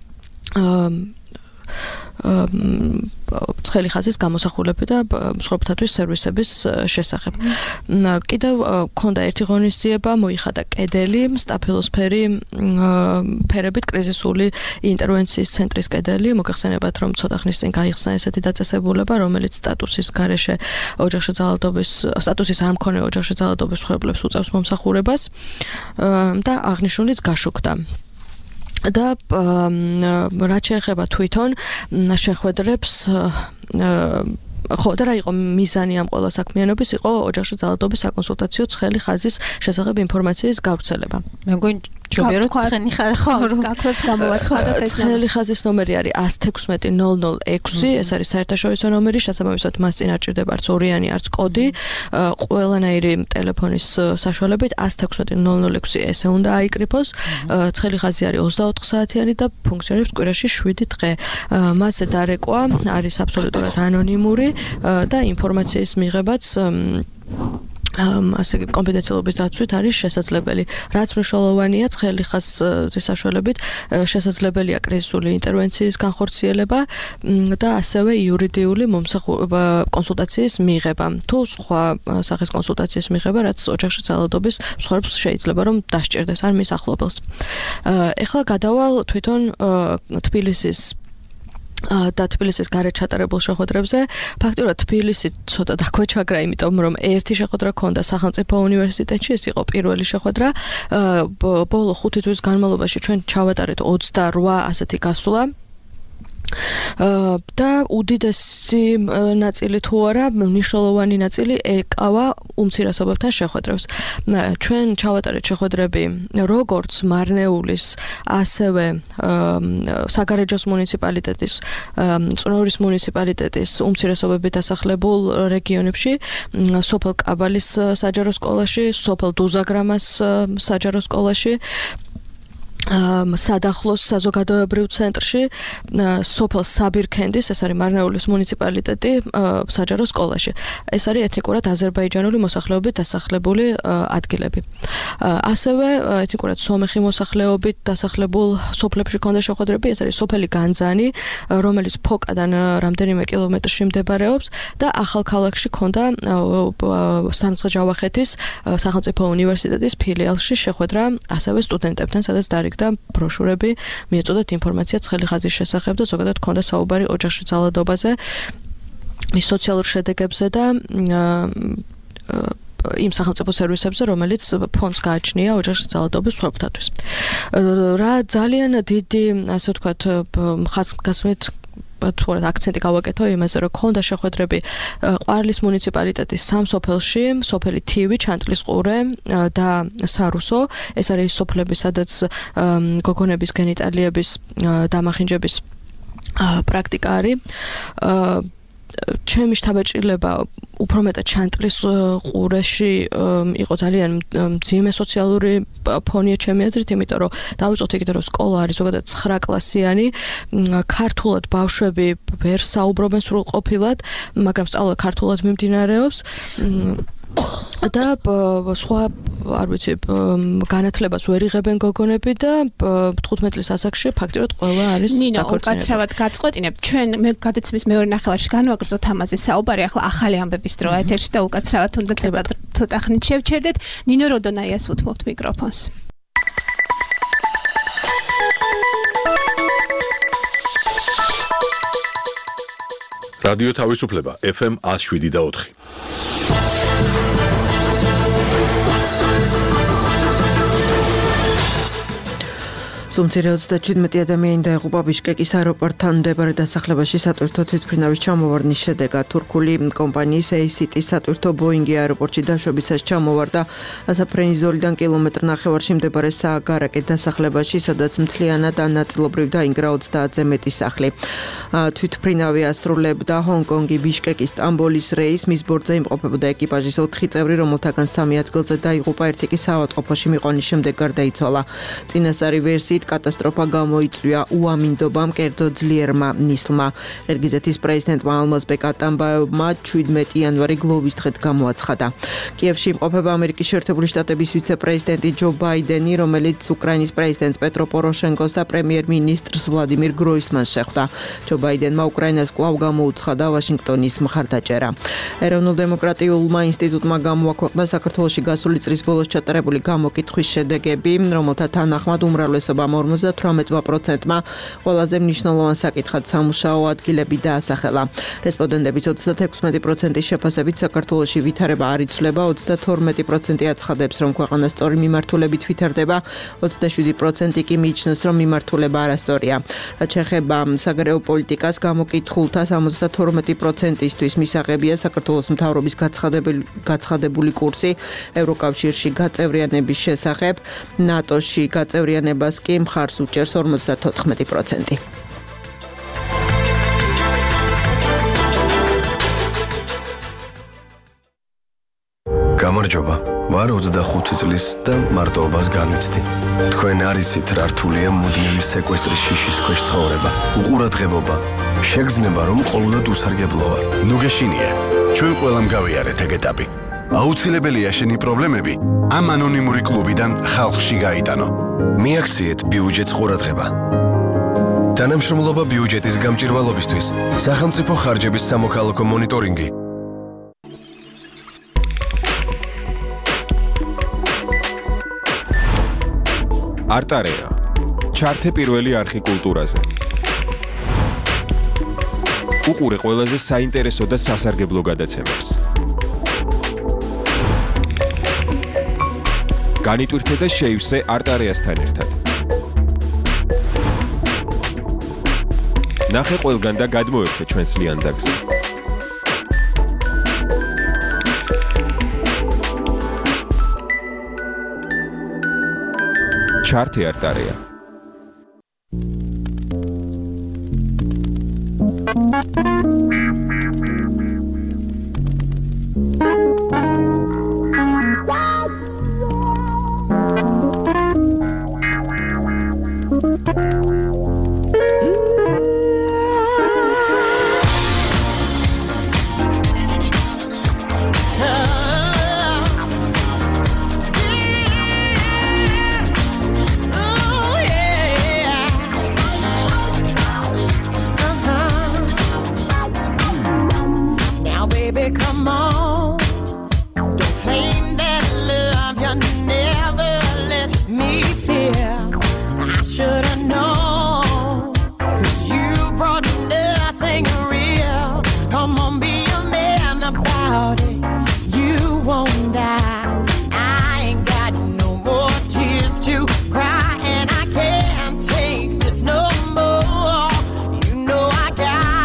ცხელი ხაზის გამოსახულები და მსხვერპლთათვის სერვისების შესახებ. კიდევ ქონდა ერთი ღონისძიება, მოიხადა კედელი, სტაფილოსფერი ფერებით კრიზისული ინტერვენციის ცენტრის კედელი. მოგეხსენებათ, რომ ცოტა ხნის წინ გაიხსნა ესეთი დაწესებულება, რომელიც სტატუსის გარეშე ოჯახში ძალადობის სტატუსის არ მქონე ოჯახში ძალადობის მსხვერპლებს უწევს მომსახურებას და აღნიშნულიც გაშუქდა. და რაც შეეხება თვითონ შეხვედრებს ხო და რა იყო მიზანი ამ ყველა საქმიანობის იყო ოჯახში ძალადობის საკონსულტაციო ცხელი ხაზის შესახებ ინფორმაციის გავრცელება. მე მგონი ჯობია რომ ცხენი ხო გაქვთ გამოვაცხადოთ ეს ცხელი ხაზის ნომერი არის 116006 ეს არის საერთაშორისო ნომერი შესაბამისად მას წინ არ ჭირდება არც ორიანი არც კოდი ყველანაირი ტელეფონის საშუალებით 116006 ესე უნდა აიკრიფოს ცხელი ხაზი არის 24 საათიანი და ფუნქციონირებს კვირაში 7 დღე მასზე დარეკვა არის აბსოლუტურად ანონიმური და ინფორმაციის მიღებაც ასე კონფიდენციალობის დაცვით არის შესაძლებელი. რაც მნიშვნელოვანია, ცხელი ხაზის საშუალებით შესაძლებელია კრიზისული ინტერვენციის განხორციელება და ასევე იურიდიული კონსულტაციის მიღება. თუ სხვა სახის კონსულტაციის მიღება, რაც ოჯახში ძალადობის მსხვერპლს შეიძლება რომ დასჭირდეს არ მის ახლობელს. ეხლა გადავალ თვითონ თბილისის და თბილისის გარეთ ჩატარებულ შეხვედრებზე ფაქტობრივად თბილისი ცოტა დაგვეჩაგრა, იმიტომ რომ ერთი შეხვედრა ქონდა სახელმწიფო უნივერსიტეტში, ეს იყო პირველი შეხვედრა. ბოლო 5 თვის განმავლობაში ჩვენ ჩავატარეთ 28 ასეთი გასვლა. და უდიდესი ნაწილი თუ არა, მნიშვნელოვანი ნაწილი ეკავა უმცირესობებთან შეხვედრებს. ჩვენ ჩავატარეთ შეხვედრები როგორც მარნეულის, ასევე საგარეჯოს მუნიციპალიტეტის, წნორის მუნიციპალიტეტის უმცირესობებით დასახლებულ რეგიონებში, სოფელ კაბალის საჯარო სკოლაში, სოფელ დუზაგრამას საჯარო სკოლაში, სადახლოს საზოგადოებრივ ცენტრში, სოფელ საბირქენდის, ეს არის მარნეულის მუნიციპალიტეტი, საჯარო სკოლაში. ეს არის ეთნიკურად აზერბაიჯანული მოსახლეობით დასახლებული ადგილები. ასევე ეთნიკურად სომეხი მოსახლეობით დასახლებულ სოფლებში ქონდა შეხვედრები, ეს არის სოფელი განძანი, რომელიც ფოკადან რამდენიმე კილომეტრში მდებარეობს და ახალქალაქში ქონდა სამცხე-ჯავახეთის სახელმწიფო უნივერსიტეტის ფილიალში შეხვედრა ასევე სტუდენტებთან, სადაც დარიგდა და ბროშურები მიეწოდათ ინფორმაცია ცხელი ხაზის შესახებ და ზოგადად ქონდა საუბარი ოჯახში ძალადობაზე, მის სოციალურ შედეგებზე და იმ სახელმწიფო სერვისებზე, რომელიც ფონდს გააჩნია ოჯახში ძალადობის მსხვერპლთათვის. რა ძალიან დიდი, ასე ვთქვათ, ხაზგასმით თორე აქცენტი გავაკეთო იმაზე, რომ ქონდა შეხვედრები ყვარლის მუნიციპალიტეტის სამ სოფელში, სოფელი თივი, ჩანტლისყურე და სარუსო. ეს არის სოფლები, სადაც გოგონების გენიტალიების დამახინჯების პრაქტიკა არის. ჩემი შთაბეჭდილება უფრო მეტად ჩანტლის ყურეში იყო ძალიან მძიმე სოციალური ფონია ჩემი აზრით, იმიტომ რომ დავიწყოთ იქით, რომ სკოლა არის ზოგადად 9 კლასიანი, ქართულად ბავშვები ვერ საუბრობენ სრულყოფილად, მაგრამ სწავლა ქართულად მიმდინარეობს და სხვა არ ვიცი განათლებას ვერ იღებენ გოგონები და 15 წლის ასაკში ფაქტიურად ყველა არის ნინო, უკაცრავად გაწყვეტინებ. ჩვენ მე გადაცემის მეორე ნახევარში განვაგრძოთ ამაზე საუბარი, ახლა ახალი ამბების დროა ეთერში და უკაცრავად უნდა ცოტა ხნით შევჩერდეთ. ნინო როდონაიას უთმობთ მიკროფონს. რადიო თავისუფლება FM 107.4. სუმცირე 37 ადამიანი დაიღუპა ბიშკეკის აეროპორტთან მდებარე დასახლებაში სატვირთო თვითმფრინავის ჩამოვარდნის შედეგად. თურქული კომპანიის ACT სატვირთო ბოინგი აეროპორტში დაშვებისას ჩამოვარდა ასაფრენიზოლიდან კილომეტრ-ნახევარში მდებარე სააგარაკე დასახლებაში, სადაც მთლიანად ან ნაწილობრივ დაინგრა 30-ზე მეტი სახლი. თვითმფრინავი ასრულებდა ჰონკონგი ბიშკეკის სტამბოლის რეისს, მის ბორტზე იმყოფებოდა ეკიპაჟის 4 წევრი, რომელთაგან 3 ადგილზე დაიღუპა, ერთი კი საავადმყოფოში მიყვანის შემდეგ გარდაიცვალა. წინასწარი ვერსიით კატასტროფა გამოიწვია უამინდობამ, კერძო ძლიერმა ნისლმა. ყირგიზეთის პრეზიდენტმა ალმაზბეკ ატამბაევმა 17 იანვარი გლოვის დღედ გამოაცხადა. კიევში იმყოფება ამერიკის შეერთებული შტატების ვიცე-პრეზიდენტი ჯო ბაიდენი, რომელიც უკრაინის პრეზიდენტს პეტრო პოროშენკოს და პრემიერ-მინისტრს ვლადიმირ გროისმანს შეხვდა. ჯო ბაიდენმა უკრაინას კვლავ გამოუცხადა ვაშინგტონის მხარდაჭერა. ეროვნულ-დემოკრატიულმა ინსტიტუტმა გამოაქვეყნა საქართველოში გასული წლის ბოლოს ჩატარებული გამოკითხვის შედეგები, რომელთა თანახმად უმრავლესობა 58%-მა ყველაზე მნიშვნელოვან საკითხად სამუშაო ადგილები დაასახელა. რესპონდენტების 36%-ის შეფასებით საქართველოში ვითარება არ იცვლება, 32% აცხადებს, რომ ქვეყანა სწორი მიმართულებით ვითარდება, 27% კი მიიჩნევს, რომ მიმართულება არასწორია. რაც შეეხება საგარეო პოლიტიკას, გამოკითხულთა 72%-ისთვის მისაღებია საქართველოს მთავრობის გაცხადებული კურსი ევროკავშირში გაწევრიანების შესახებ, ნატოში გაწევრიანებას კი მხარს უჭერს 54%. გამარჯობა. ვარ 25 წლის და მარტოობას განვიცდი. თქვენ არიცით რა რთულია მუდმივი სეკვესტრის შიშის ქვეშ ცხოვრება. უყურადღებობა. შეგრძნება რომ ყოველდღე უსარგებლო ვარ. ნუ გეშინიე. ჩვენ ყველამ გავიარეთ ეგ ეტაპი. აუცილებელია შენი პრობლემები ამ ანონიმური კლუბიდან ხალხში გაიტანო. მიაქციეთ ბიუჯეტს ყურადღება. თანამშრომლობა ბიუჯეტის გამჭირვალობისთვის. სახელმწიფო ხარჯების სამოქალაქო მონიტორინგი. არტარეა. ჩართე პირველი არხი კულტურაზე. უყურე ყველაზე საინტერესო და სასარგებლო გადაცემებს. განიტვირთე და შეივსე არტარეასთან ერთად. ნახე ყველგან და გადმოერთე ჩვენს ლიანდაგზე. ჩართე არტარეა. Cry and I can't take this no more. You know I got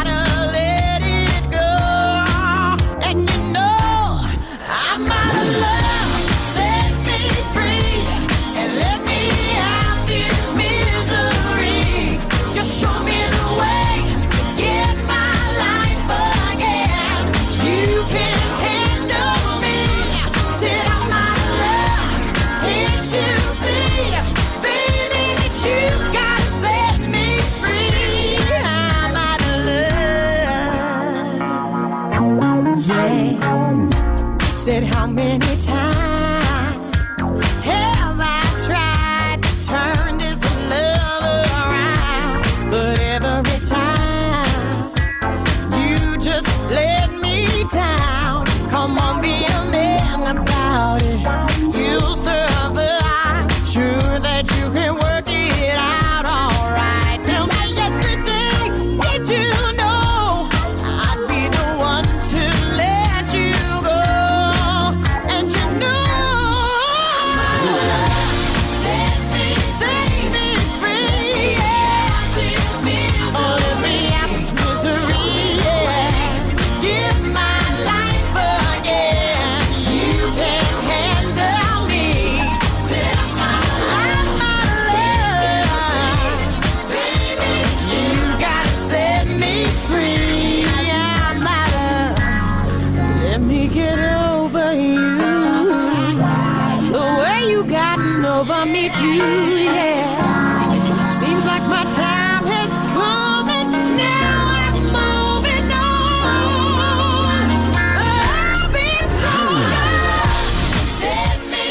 fighting over me too, yeah. Seems like my time has come and now I'm moving on. I'll be stronger. Set me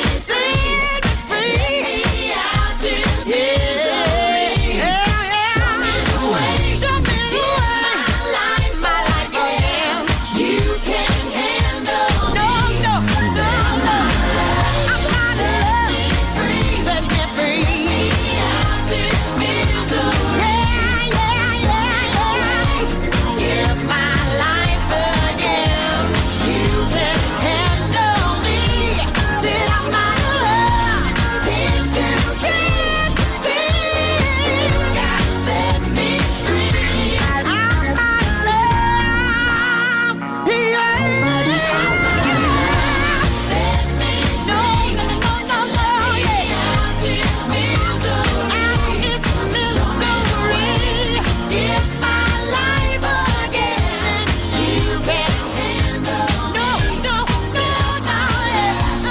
free out this misery. Show me the way. Show me the way. My life, yeah. You can't handle no. So I'm not free. Set me free out this misery. Give my life again. You can handle me. Sit on my love. Can't you see? You got set me free. I'm my love. Yeah. Set me free. No, yeah. This misery. Give my life again. You can handle no. So now, yeah.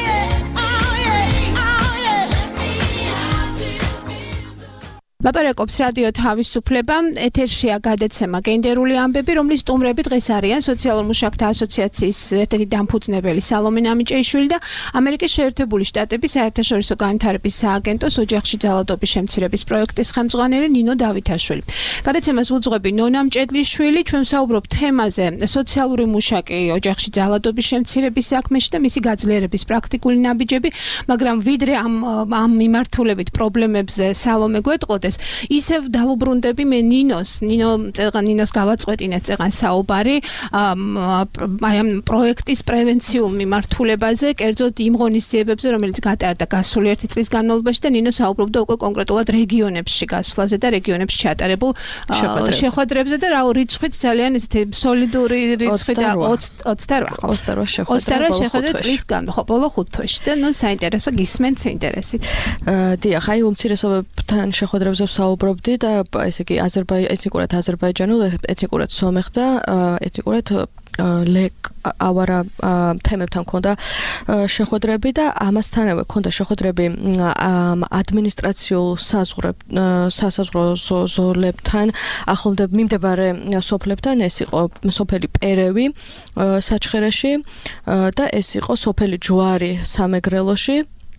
ლაპარაკობს რადიო თავისუფლება, ეთერშია გადაცემა გენდერული ამბები, რომლის სტუმრები დღეს არიან სოციალურ მუშაკთა ასოციაციის ერთ-ერთი დამფუძნებელი სალომე ნამიჭეიშვილი და ამერიკის შეერთებული შტატების საერთაშორისო განვითარების სააგენტოს ოჯახში ძალადობის შემცირების პროექტის ხელმძღვანელი ნინო დავითაშვილი. გადაცემას უძღვები ნონა მჭედლიშვილი, ჩვენ ვსაუბრობ თემაზე სოციალური მუშაკი ოჯახში ძალადობის შემცირების საქმეში და მისი გაძლიერების პრაქტიკული ნაბიჯები, მაგრამ ვიდრე ამ მიმართულებით პრობლემებზე სალომე გვეტყოდეს, ისევ დავუბრუნდები მე ნინოს გავაწყვეტინეთ წეღან საუბარი აი ამ პროექტის პრევენციულ მიმართულებაზე, კერძოდ იმ ღონისძიებებზე, რომელიც გატარდა გასული 1 წლის განმავლობაში და ნინო საუბრობდა უკვე კონკრეტულად რეგიონებში გასვლაზე და რეგიონებში ჩატარებულ შეხვედრებზე და რა რიცხვით ძალიან ესეთი სოლიდური რიცხვი და 28 შეხვედრა წლის განმავლობაში, ხო, ბოლო 5 თვეში და ნუ საინტერესო გისმენთ ინტერესით. დიახ, აი უმცირესობებთან შეხვედრებზე ვსაუბრობდი და ესე იგი ეთნიკურად აზერბაიჯანულ, ეთნიკურად სომეხ და ეთნიკურად ლეკ ავარა თემებთან მქონდა შეხვედრები და ამასთანავე მქონდა შეხვედრები ადმინისტრაციულ სასაზღვრო ზოლებთან, ახლომდებარე სოფლებთან, ეს იყო სოფელი პერევი საჩხერეში და ეს იყო სოფელი ჯვარი სამეგრელოში.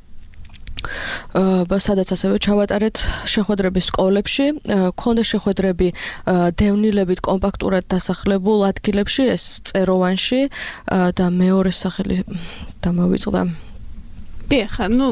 სადაც ასევე ჩავატარეთ შეხვედრები სკოლებში, ქონდა შეხვედრები დევნილებით კომპაქტურად დასახლებულ ადგილებში, ეს წეროვანში და მეორე სახელი დამავიწყდა. დიახ, ნუ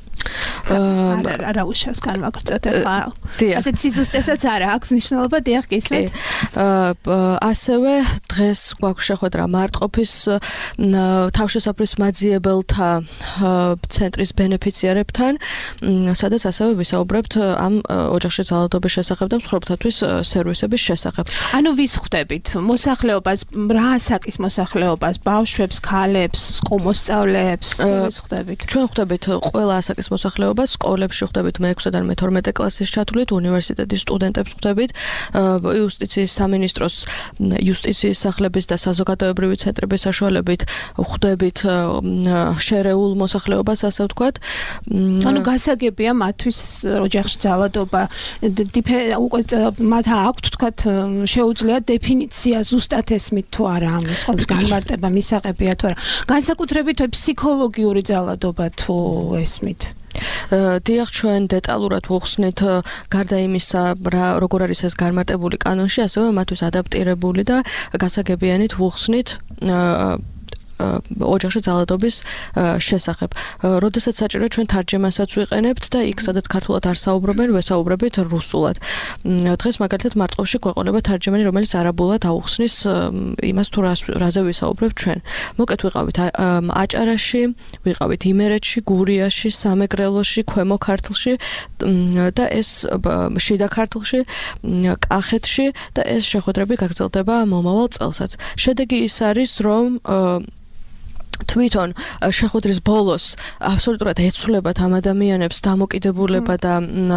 არა უშავს განვაგრძოთ ახლა. ასეთ სიზუსტესაც არა აქვს ნიშნულობა, დიახ, გისმენთ. ასევე დღეს გვაქვს შეხვედრა მარტყოფის თავშესაფრის მაძიებელთა ცენტრის ბენეფიციარებთან, სადაც ასევე ვისაუბრებთ ამ ოჯახში ძალადობის შესახებ და მსხვერპლთათვის სერვისების შესახებ. ანუ ვის ხვდებით? მოსახლეობას, რა ასაკის მოსახლეობას, ბავშვებს, ქალებს, მოსწავლეებს, ვის ხვდებით? ჩვენ ხვდებით ყველა ასაკის მოსახლეობას, სკოლებში ხვდებით მე-6-დან მე-12 კლასის ჩათვლით, უნივერსიტეტის სტუდენტებს ხვდებით, იუსტიციის სამინისტროს იუსტიციის სახლების და საზოგადოებრივი ცენტრების საშუალებით ხვდებით შერეულ მოსახლეობას, ასე ვთქვათ. ანუ გასაგებია მათთვის ოჯახში ძალადობა, უკვე მათ აქვთ, ვთქვათ, შეუძლიათ დეფინიცია ზუსტად ესმით თუ არა ამის ყოველ განმარტება მისაღებია თუ არა. განსაკუთრებით ფსიქოლოგიური ძალადობა თუ ესმით. დიახ, ჩვენ დეტალურად ვუხსნით გარდა იმისა, როგორ არის ეს განმარტებული კანონში, ასევე მათთვის ადაპტირებული და გასაგებიანით ვუხსნით ოჯახში ძალადობის შესახებ. როდესაც საჭირო ჩვენ თარჯემასაც ვიყენებთ და იქ სადაც ქართულად არ საუბრობენ, ვესაუბრებით რუსულად. დღეს მაგალითად მარტყოფში გვეყოლება თარჯემანი, რომელიც არაბულად აუხსნის იმას თუ რაზე ვისაუბრებთ ჩვენ. მოკლედ ვიყავით აჭარაში, ვიყავით იმერეთში, გურიაში, სამეგრელოში, ქვემო ქართლში და ეს შიდა ქართლში, კახეთში და ეს შეხვედრები გაგრძელდება მომავალ წელსაც. შედეგი ის არის, რომ თვითონ შეხვედრის ბოლოს აბსოლუტურად ეცვლებათ ამ ადამიანებს დამოკიდებულება და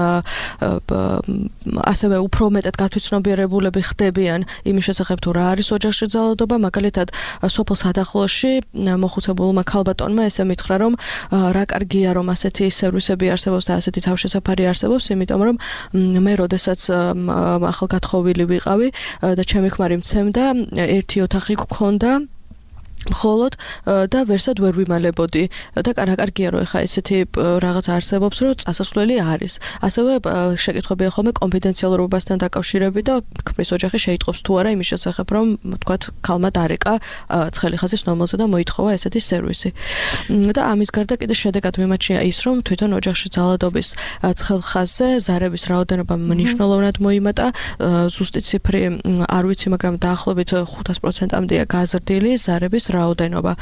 ასევე უფრო მეტად გათვითცნობიერებულები ხდებიან იმის შესახებ თუ რა არის ოჯახში ძალადობა, მაგალითად სოფელ სადახლოში მოხუცებულმა ქალბატონმა ესე მითხრა, რომ რა კარგია რომ ასეთი სერვისები არსებობს და ასეთი თავშესაფარი არსებობს, იმიტომ რომ მე როდესაც ახალგათხოვილი ვიყავი და ჩემი ქმარი მცემდა ერთი ოთახი გქონდა მხოლოდ და ვერსად ვერ ვიმალებოდი და რა კარგია რომ ეხა ესეთი რაღაც არსებობს რომ წასასვლელი არის. ასევე შეკითხვებია ხოლმე კონფიდენციალურობასთან დაკავშირებით და ქმრის ოჯახი შეიტყობს თუ არა იმის შესახებ რომ თქვათ ქალმა დარეკა ცხელი ხაზის ნომერზე და მოითხოვა ესეთი სერვისი. და ამის გარდა კიდე შედეგად მიმაჩნია ის რომ თვითონ ოჯახში ძალადობის ცხელ ხაზზე ზარების რაოდენობა მნიშვნელოვნად მოიმატა. ზუსტი ციფრი არ ვიცი, მაგრამ დაახლოებით 500%-ამდეა გაზრდილი ზარების რაოდენობა.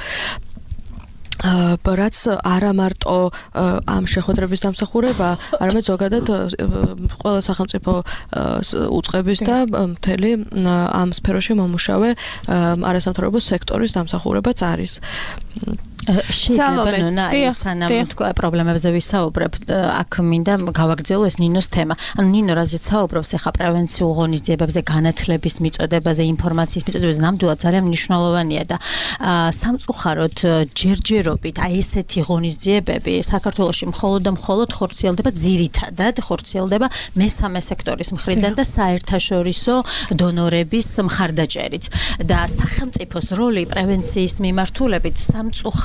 რაც არა მარტო ამ შეხვედრების დამსახურება, არამედ ზოგადად ყველა სახელმწიფო უწყების და მთელი ამ სფეროში მომუშავე არასამთავრობო სექტორის დამსახურებაც არის. შეიძლება ნონა სანამ თქვა პრობლემებზე ვისაუბრებ, აქ მინდა გავაგრძელო ეს ნინოს თემა. ანუ ნინო რაზეც საუბრობს ახლა პრევენციულ ღონისძიებებზე, განათლების მიწოდებაზე, ინფორმაციის მიწოდებაზე, ნამდვილად ძალიან მნიშვნელოვანია და სამწუხაროდ ჯერჯერობით აი ესეთი ღონისძიებები საქართველოში მხოლოდ და მხოლოდ ხორციელდება ძირითადად ხორციელდება მესამე სექტორის მხრიდან და საერთაშორისო დონორების მხარდაჭერით და სახელმწიფოს როლი პრევენციის მიმართულებით სამწუხაროდ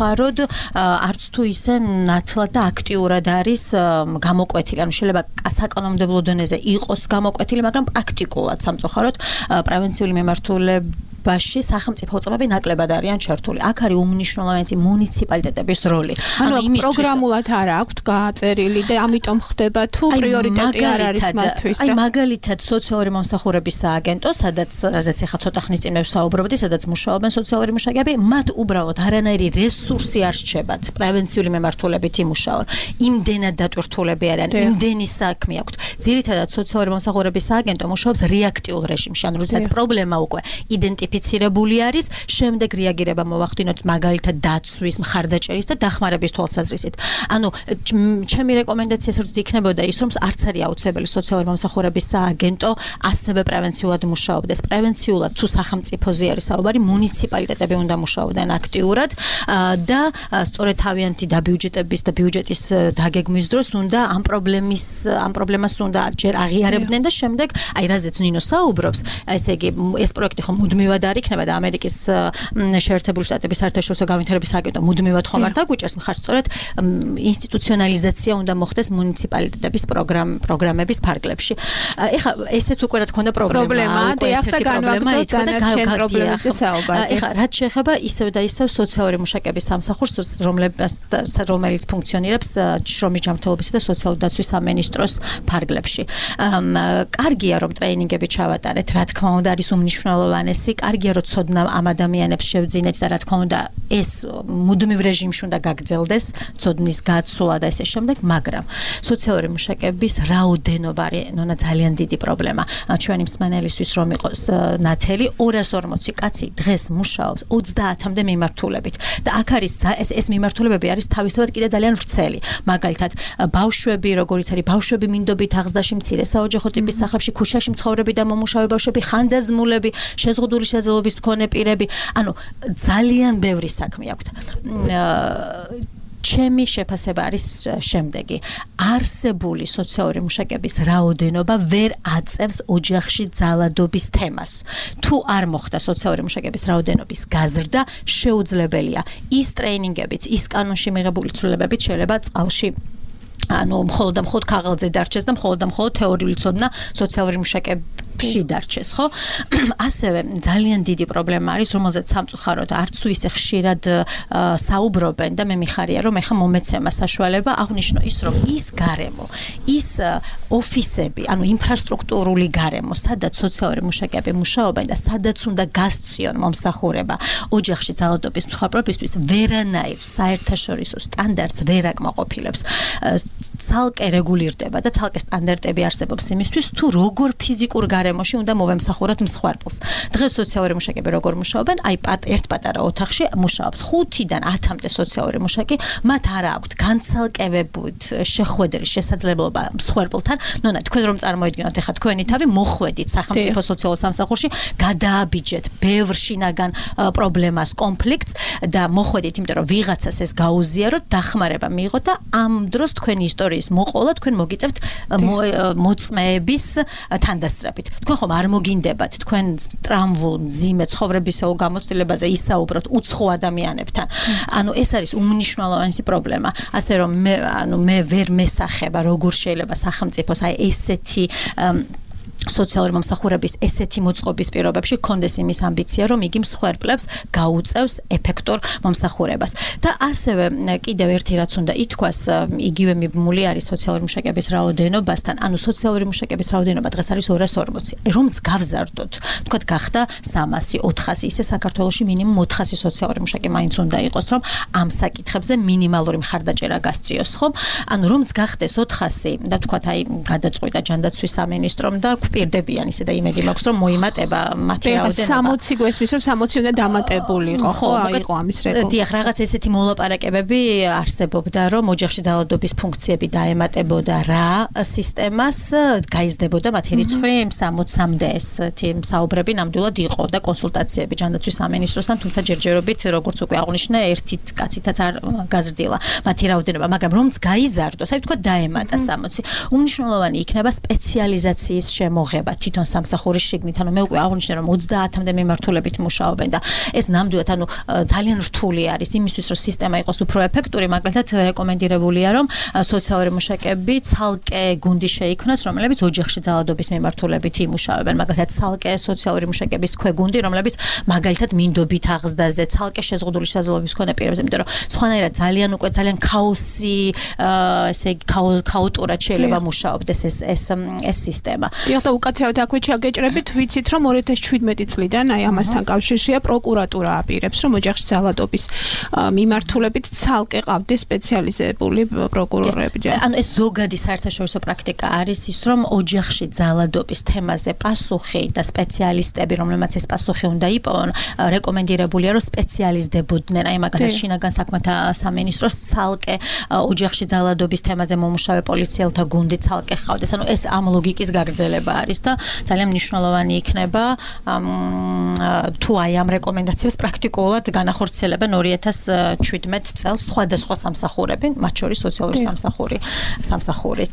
არც თუ ისე ნათლად და აქტიურად არის გამოკვეთილი. ანუ შეიძლება საკანონმდებლო დონეზე იყოს გამოკვეთილი, მაგრამ პრაქტიკულად სამწუხაროდ პრევენციული მიმართულებაში სახელმწიფო უწყებები ნაკლებად არიან ჩართული. აქ არის უმნიშვნელოვანესი მუნიციპალიტეტების როლი. ანუ პროგრამულად არ აქვთ გაწერილი და ამიტომ ხდება თუ პრიორიტეტი არ არის მათთვის. აი მაგალითად სოციალური მომსახურების სააგენტო, სადაც ახლა ცოტა ხნის წინ ვსაუბრობდი, სადაც მუშაობენ სოციალური მუშაკები, მათ უბრალოდ არანაირი რესურსი არ რჩებათ პრევენციული მიმართულებით იმუშაონ. იმდენად დატვირთულები არიან, იმდენი საქმე აქვთ. ძირითადად სოციალური მომსახურების სააგენტო მუშაობს რეაქტიულ რეჟიმში, ანუ როდესაც პრობლემა უკვე იდენტიფიცირებული არის, შემდეგ რეაგირება მოვახდინოთ მაგალითად დაცვის, მხარდაჭერის და დახმარების თვალსაზრისით. ანუ ჩემი რეკომენდაცია საერთოდ იქნებოდა ის, რომ არც არის აუცილებელი სოციალური მომსახურების სააგენტო ასევე პრევენციულად მუშაობდეს. პრევენციულად თუ სახელმწიფოზე არის საუბარი, მუნიციპალიტეტები უნდა მუშაობდნენ აქტიურად და სწორედ თავიანთი დაბიუჯეტების და ბიუჯეტის დაგეგმვის დროს უნდა ამ პრობლემას უნდა ჯერ აღიარებდნენ და შემდეგ აი რაზეც ნინო საუბრობს, ესე იგი ეს პროექტი ხომ მუდმივად არ იქნება და ამერიკის შეერთებული შტატების საერთაშორისო განვითარების აგენტო მუდმივად ხომ არ დაგვიჭერს მხარს, სწორედ ინსტიტუციონალიზაცია უნდა მოხდეს მუნიციპალიტეტების პროგრამების ფარგლებში. ეხლა ესეც უკვე რა თქმა უნდა პრობლემაა და ახლა განვაგრძელოთ დანარჩენ პრობლემებზე საუბარი. ეხლა რაც შეეხება ისევ და ისევ სოციალური მუშაკების სამსახურს, რომელიც ფუნქციონირებს შრომის ჯანმრთელობისა და სოციალური დაცვის სამინისტროს ფარგლებში. კარგია რომ ტრეინინგები ჩავატარეთ, რა თქმა უნდა არის უმნიშვნელოვანესი, კარგია რომ ცოდნა ამ ადამიანებს შევძინეთ და რა თქმა უნდა ეს მუდმივ რეჟიმში უნდა გაგრძელდეს, ცოდნის გაცვლა და ესე შემდეგ, მაგრამ სოციალური მუშაკების რაოდენობა არის ნონა ძალიან დიდი პრობლემა. ჩვენი მსმენელისთვის რომ იყოს ნათელი 240 კაცი დღეს მუშაობს 30-მდე მიმართულებით და აქ არის ეს მიმართულებები არის თავისთავად კიდე ძალიან ვრცელი. მაგალითად, ბავშვები, როგორიც არის ბავშვები მინდობით აღზრდაში მცირე საოჯახო ტიპის სახლებში, ქუჩაში მცხოვრები და მომუშავე ბავშვები, ხანდაზმულები, შეზღუდული შეძლებლობის მქონე პირები, ანუ ძალიან ბევრი საქმე აქვთ. ჩემი შეფასება არის შემდეგი. არსებული სოციალური მუშაკების რაოდენობა ვერ აწევს ოჯახში ძალადობის თემას. თუ არ მოხდა სოციალური მუშაკების რაოდენობის გაზრდა, შეუძლებელია ის ტრეინინგებიც, ის კანონში მიღებული ცვლილებებით შეიძლება წყალში ანუ მხოლოდ და მხოლოდ ქაღალდზე დარჩეს და მხოლოდ და მხოლოდ თეორიული ცოდნა სოციალური მუშაკებში დარჩეს, ხო? ასევე ძალიან დიდი პრობლემა არის, რომელზეც სამწუხაროდ არც თუ ისე ხშირად საუბრობენ და მე მიხარია, რომ ეხა მომეცემა საშუალება აღნიშნო ის, რომ ის გარემო, ის ოფისები, ანუ ინფრასტრუქტურული გარემო, სადაც სოციალური მუშაკები მუშაობენ და სადაც უნდა გასწიონ მომსახურება ოჯახში ძალადობის მსხვერპლებისთვის, ვერანაირ საერთაშორისო სტანდარტს ვერ აკმაყოფილებს. ცალკე რეგულირდება და ცალკე სტანდარტები არსებობს იმისთვის, თუ როგორ ფიზიკურ გარემოში გარემოში უნდა მოვემსახუროთ მსხვერპლს. დღეს სოციალური მუშაკები როგორ მუშაობენ? აი ერთ პატარა ოთახში მუშაობს 5-დან 10-მდე სოციალური მუშაკი, მათ არ აქვთ განცალკევებით შეხვედრის შესაძლებლობა მსხვერპლთან. ნონა, თქვენ რომ წარმოიდგინოთ, ეხლა თქვენი თავი მოხვედით სახელმწიფო სოციალურ სამსახურში, გადააბიჯეთ ბევრ შინაგან პრობლემას, კონფლიქტს და მოხვედით, იმიტომ რომ ვიღაცას ეს გაუზიაროთ, დახმარება მიიღოთ და ამ დროს თქვენი ისტორიის მოყოლა თქვენ მოგიწევთ მოწმეების თანდასწრაფით. თქვენ ხომ არ მოგინდებათ თქვენ ტრამვულ მძიმე ცხოვრებისეულ გამოცდილებაზე ისაუბროთ უცხო ადამიანებთან. ანუ ეს არის უმნიშვნელოვანესი პრობლემა. ასე რომ მე ვერ მესახება როგორ შეიძლება სახელმწიფოს აი ესეთი სოციალური მომსახურების ესეთი მოწყობის პირობებში გქონდეს იმის ამბიცია, რომ იგი მსხვერპლებს გაუწევს ეფექტურ მომსახურებას. და ასევე კიდევ ერთი რაც უნდა ითქვას, იგივე მიბმული არის სოციალური მუშაკების რაოდენობასთან. ანუ სოციალური მუშაკების რაოდენობა დღეს არის 240. რომც გავზარდოთ, თქვათ გახდა 300, 400, ისე საქართველოში მინიმუმ 400 სოციალური მუშაკი მაინც უნდა იყოს, რომ ამ საკითხებზე მინიმალური მხარდაჭერა გასწიოს, ხომ? ანუ რომც გახდეს 400 და თქვათ აი გადაწყვიტა ჯანდაცვის სამინისტრომ და პირდებიან ისე და იმედი მაქვს რომ მოიმატება მათი რაოდენობა. 60 გვესმის რომ 60 უნდა დამატებულიყო, ხო? იყო ამის რეგულა. დიახ, რაღაც ესეთი მოლაპარაკებები არსებობდა, რომ ოჯახში ძალადობის ფუნქციები დაემატებოდა რა სისტემას, გაიზრდებოდა მათი რიცხვი 60-მდე ესეთი საუბრები ნამდვილად იყო და კონსულტაციები ჯანდაცვის სამინისტროსთან, თუმცა ჯერჯერობით როგორც უკვე აღვნიშნე, ერთით კაცითაც არ გაზრდილა მათი რაოდენობა, მაგრამ რომც გაიზარდოს, აი თქვა დაემატა 60. უმნიშვნელოვანი იქნება სპეციალიზაციის მოგება თვითონ სამსახურის შიგნით, ანუ მე უკვე აღვნიშნე რომ 30-მდე მიმართულებით მუშაობენ და ეს ნამდვილად ანუ ძალიან რთული არის იმისთვის რომ სისტემა იყოს უფრო ეფექტური, მაგალითად რეკომენდირებულია რომ სოციალური მუშაკები ცალკე გუნდი შეიქმნას, რომლებიც ოჯახში ძალადობის მიმართულებით იმუშავებენ, მაგალითად ცალკე სოციალური მუშაკების ქვეგუნდი, რომლებიც მაგალითად მინდობით აღზრდაზე, ცალკე შეზღუდული შესაძლებლობის მქონე პირებზე, იმიტომ რომ სხვანაირად ძალიან ქაოსი, ესე იგი ქაოტურად შეიძლება მუშაობდეს ეს სისტემა. და უკაცრავად აქვე ჩაგეჭრებით, ვიცით რომ 2017 წლიდან აი ამასთან კავშირშია პროკურატურა აპირებს, რომ ოჯახში ძალადობის მიმართულებით ცალკე ყავდეს სპეციალიზებული პროკურორები. ანუ ეს ზოგადი საერთაშორისო პრაქტიკა არის ის, რომ ოჯახში ძალადობის თემაზე პასუხი და სპეციალისტები, რომლებმაც ეს პასუხი უნდა იპოვონ, რეკომენდირებულია, რომ სპეციალიზდებოდნენ, აი მაგალითად შინაგან საქმეთა სამინისტროს ცალკე ოჯახში ძალადობის თემაზე მომუშავე პოლიციელთა გუნდი ცალკე ყავდეს. ანუ ეს ამ ლოგიკის გაგრძელება არის და ძალიან მნიშვნელოვანი იქნება თუ აი ამ რეკომენდაციებს პრაქტიკულად განახორციელებენ 2017 წელს სხვადასხვა სამსახურები, მათ შორის სოციალური სამსახურიც.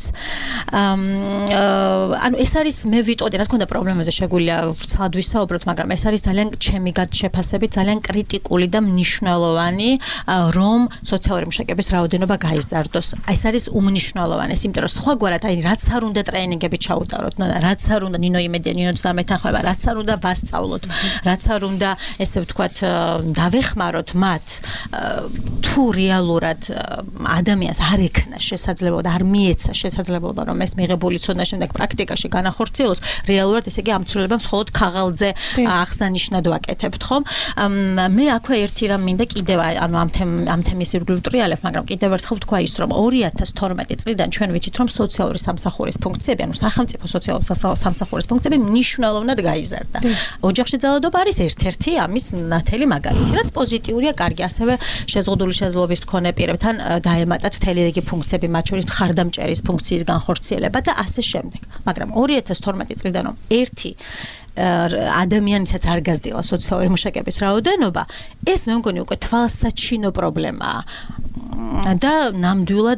ანუ ეს არის მე ვიტყოდი, რა თქმა უნდა პრობლემაზე შეგვიძლია ვრცლად ვისაუბროთ, მაგრამ ეს არის ძალიან ჩემი შეფასებით ძალიან კრიტიკული და მნიშვნელოვანი, რომ სოციალური მუშაკების რაოდენობა გაიზარდოს. ეს არის უმნიშვნელოვანესი, იმიტომ რომ სხვაგვარად აი რაც არ უნდა ტრეინინგები ჩაუტაროთ, რაც არ უნდა ნინო იმედია, ნინო მეთანხმება, რაც არ უნდა ვასწავლოთ, რაც არ უნდა ესე ვთქვათ დავეხმაროთ მათ, თუ რეალურად ადამიანს არ ექნა შესაძლებლობა და არ მიეცა შესაძლებლობა, რომ ეს მიღებული ცოდნა შემდეგ პრაქტიკაში განახორციელოს, რეალურად ესე იგი ამ ცვლილებებს მხოლოდ ქაღალდზე აღსანიშნად ვაკეთებთ, ხომ? მე აქვე ერთი რამ მინდა კიდევ ანუ ამ თემის ირგვლივ ვტრიალებ, მაგრამ კიდევ ერთხელ ვთქვა ის, რომ 2012 წლიდან ჩვენ ვიცით, რომ სოციალური სამსახურის ფუნქციები, ანუ სახელმწიფო სოციალური სამსახურის ფუნქციები მნიშვნელოვნად გაიზარდა. ოჯახში ძალადობა არის ერთ-ერთი ამის ნათელი მაგალითი, რაც პოზიტიურია, კარგი, ასევე შეზღუდული შესაძლებლობის მქონე პირებთან დაემატათ მთელი რიგი ფუნქციები, მათ შორის მხარდამჭერის ფუნქციის განხორციელება და ასე შემდეგ. მაგრამ 2012 წლიდან რომ ერთი ადამიანითაც არ გაზრდილა სოციალური მუშაკების რაოდენობა, ეს მე მგონი უკვე თვალსაჩინო პრობლემაა. და ნამდვილად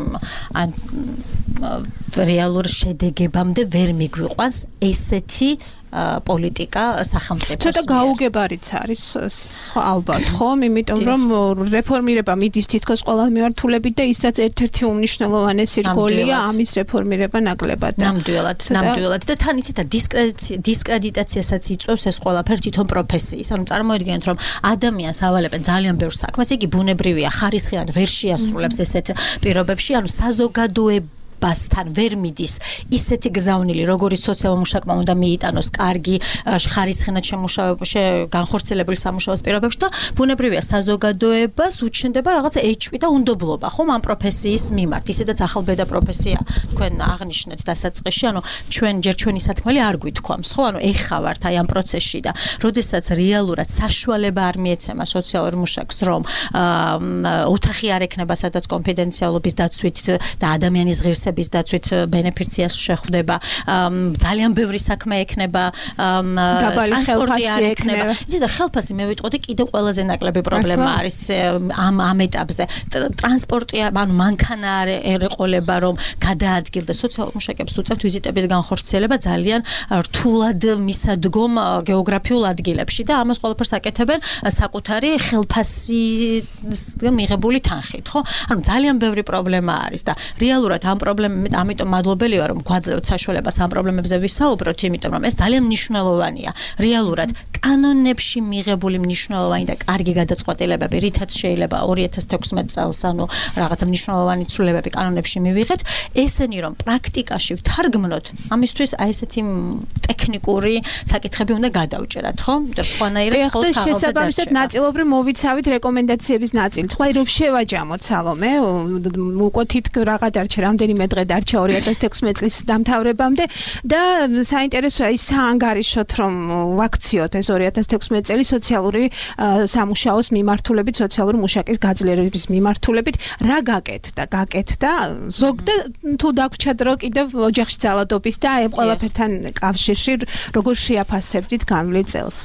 რეალურ შედეგებამდე ვერ მიგვიყვანს ესეთი პოლიტიკა სახელმწიფოს. ცოტა გაუგებარიც არის ალბათ, ხომ? იმიტომ რომ რეფორმირება მიდის თითქოს ყველა მიმართულებით და ის რაც ერთ-ერთი უმნიშვნელოვანესი რგოლია ამის რეფორმირება ნაკლებად. ნამდვილად და თან იცით და დისკრედიტაციასაც იწვევს ეს ყველაფერი თვითონ პროფესიის. ანუ წარმოიდგინეთ რომ ადამიანს ავალებენ ძალიან ბევრ საქმეს, იგი ბუნებრივია, ხარისხიან ვერ შეასრულებს ესეთ პირობებში, ანუ საზოგადოებრივი მუშაობასთან ვერ მიდის ისეთი გზავნილი, როგორც სოციალურ მუშაკმა უნდა მიიტანოს კარგი ხარისხენად შემუშავებაში, განხორციელებული სამუშაოს პირობებში და ბუნებრივია საზოგადოებას უჩნდება რაღაცა ეჭვი და უნდობლობა, ხომ ამ პროფესიის მიმართ, ისედაც ახალბედა პროფესია თქვენ აღნიშნეთ დასაწყისში, ანუ ჩვენ ჯერ ჩვენი სათქმელი არ გვითქვამს, ხო? ანუ ეხა ვართ აი ამ პროცესში და როდესაც რეალურად საშუალება არ მიეცემა სოციალურ მუშაკს, რომ ოთახი არ ექნება, სადაც კონფიდენციალობის დაცვით და ადამიანის ღირსების დაცვით ბენეფიციას შეხვდება, ძალიან ბევრი საქმე ექნება, ტრანსპორტი არ ექნება. იცით და ხელფასი მე ვიტყოდი კიდევ ყველაზე ნაკლები პრობლემა არის ამ ეტაპზე. ტრანსპორტი, ანუ მანქანა არ ეყოლება, რომ გადაადგილდეს სოციალურ მუშაკებს უწევთ ვიზიტების განხორციელება ძალიან რთულად მისადგომ გეოგრაფიულ ადგილებში და ამას ყველაფერს აკეთებენ საკუთარი ხელფასი მიღებული თანხით, ხო? ანუ ძალიან ბევრი პრობლემა არის და რეალურად ამ პრობლემებით ამიტომ მადლობელი ვარ, რომ გვაძლევთ საშუალებას ამ პრობლემებზე ვისაუბროთ, იმიტომ რომ ეს ძალიან მნიშვნელოვანია. რეალურად კანონებში მიღებული მნიშვნელოვანი და კარგი გადაწყვეტილებები, რითაც შეიძლება 2016 წელს, ანუ რაღაცა მნიშვნელოვანი ცვლილებები კანონებში მივიღეთ, ესენი რომ პრაქტიკაში ვთარგმნოთ, ამისთვის აი ესეთი ტექნიკური საკითხები უნდა გადავჭერათ, ხო? სხვანაირად ხოლმე შესაბამისად ნაწილობრივ მოვიცავით რეკომენდაციების ნაწილს. ხო, რომ შევაჯამოთ სალომე, უკვე თითქოს რაღაც დარჩა, რამდენიმე დღე დარჩა 2016 წლის დამთავრებამდე და საინტერესოა ის საანგარიშოთ რომ ვაქციოთ ეს 2016 წელი სოციალური სამუშაოს მიმართულებით, სოციალური მუშაკის გაძლიერების მიმართულებით, რა გაკეთდა ზოგდა თუ დაგვრჩა დრო კიდევ ოჯახში ძალადობის და ამ ყველაფერთან კავშირში როგორ შეაფასებდით განვლილ წელს?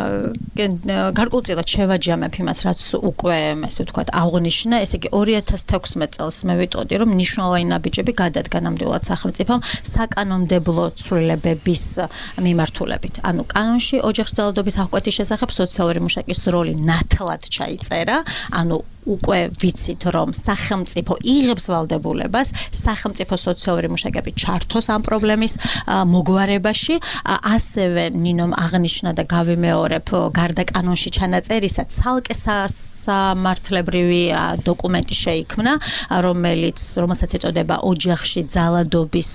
გარკვეულწილად შევაჯამებ იმას, რაც უკვე ესე ვთქვათ აღნიშნა, ესე იგი 2016 წელს მე ვიტყოდი, რომ მნიშვნელოვანი ნაბიჯები გადადგა ნამდვილად სახელმწიფომ საკანონმდებლო ცვლილებების მიმართულებით. ანუ კანონში ოჯახის ძალადობის აღკვეთის შესახებ სოციალური მუშაკის როლი ნათლად ჩაიწერა, ანუ უკვე ვიცით, რომ სახელმწიფო იღებს ვალდებულებას, სახელმწიფო სოციალური მუშაკები ჩართოს ამ პრობლემის მოგვარებაში, ასევე ნინომ აღნიშნა და გავიმეორებ, გარდა კანონში ჩანაწერისა, ცალკე სამართლებრივი დოკუმენტი შეიქმნა, რომელსაც ეწოდება ოჯახში ძალადობის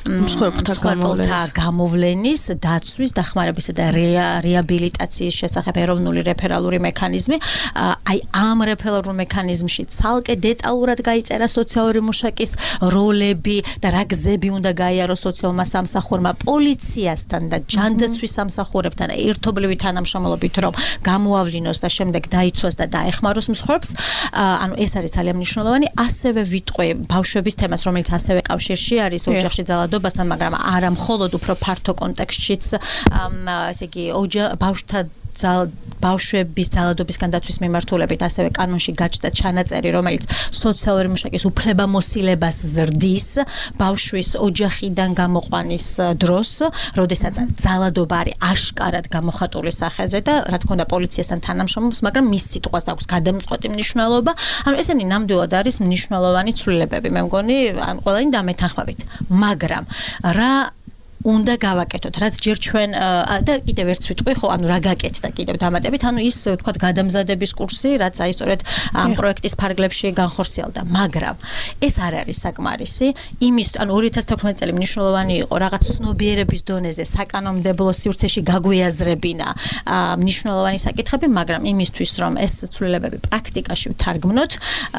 მსხვერპლთა გამოვლენის, დაცვის, დახმარებისა და რეაბილიტაციის შესახებ ეროვნული რეფერალური მექანიზმი. აი ამ რეფერალურ მექანიზმში ცალკე დეტალურად გაიწერა სოციალური მუშაკის როლები და რა გზები უნდა გაიაროს სოციალურმა სამსახურმა პოლიციასთან და ჯანდაცვის სამსახურებთან ერთობლივი თანამშრომლობით, რომ გამოავლინოს და შემდეგ დაიცვას და დაეხმაროს მსხვერპლს. ანუ ეს არის ძალიან მნიშვნელოვანი. ასევე ვიტყვი ბავშვების თემას, რომელიც ასევე კავშირში არის ოჯახში ძალადობასთან, მაგრამ არა მხოლოდ უფრო ფართო კონტექსტშიც, ესე იგი ბავშვთა ბავშვების ძალადობისგან დაცვის მიმართულებით ასევე კანონში გაჩნდა ჩანაწერი, რომელიც სოციალური მუშაკის უფლებამოსილებას ზრდის ბავშვის ოჯახიდან გამოყვანის დროს, როდესაც ძალადობა არის აშკარად გამოხატული სახეზე და რა თქმა უნდა პოლიციასთან თანამშრომლობს, მაგრამ მის სიტყვას აქვს გადამწყვეტი მნიშვნელობა. ანუ ესენი ნამდვილად არის მნიშვნელოვანი ცვლილებები, მე მგონი, ან ყველანი დამეთანხმებით. მაგრამ რა უნდა გავაკეთოთ, რაც ჯერ ჩვენ და კიდევ ერთს ვიტყვი, ხო, ანუ რა გაკეთდა კიდევ დამატებით, ანუ ის ვთქვათ გადამზადების კურსი, რაც აი სწორედ ამ პროექტის ფარგლებში განხორციელდა, მაგრამ ეს არ არის საკმარისი, იმის, ანუ 2016 წელი მნიშვნელოვანი იყო რაღაც ცნობიერების დონეზე საკანონმდებლო სივრცეში გაგვიაზრებინა მნიშვნელოვანი საკითხები, მაგრამ იმისთვის, რომ ეს ცვლილებები პრაქტიკაში ვთარგმნოთ,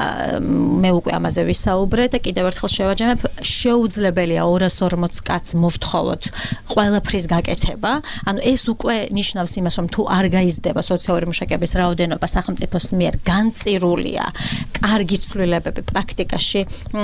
მე უკვე ამაზე ვისაუბრე და კიდევ ერთხელ შევაჯამებ, შეუძლებელია 240 კაცს მოვთხოვოთ ყველაფრის გაკეთება, ანუ ეს უკვე ნიშნავს იმას, რომ თუ არ გაიზრდება სოციალური მუშაკების რაოდენობა სახელმწიფოს მიერ განწირულია კარგი ცვლილებები პრაქტიკაში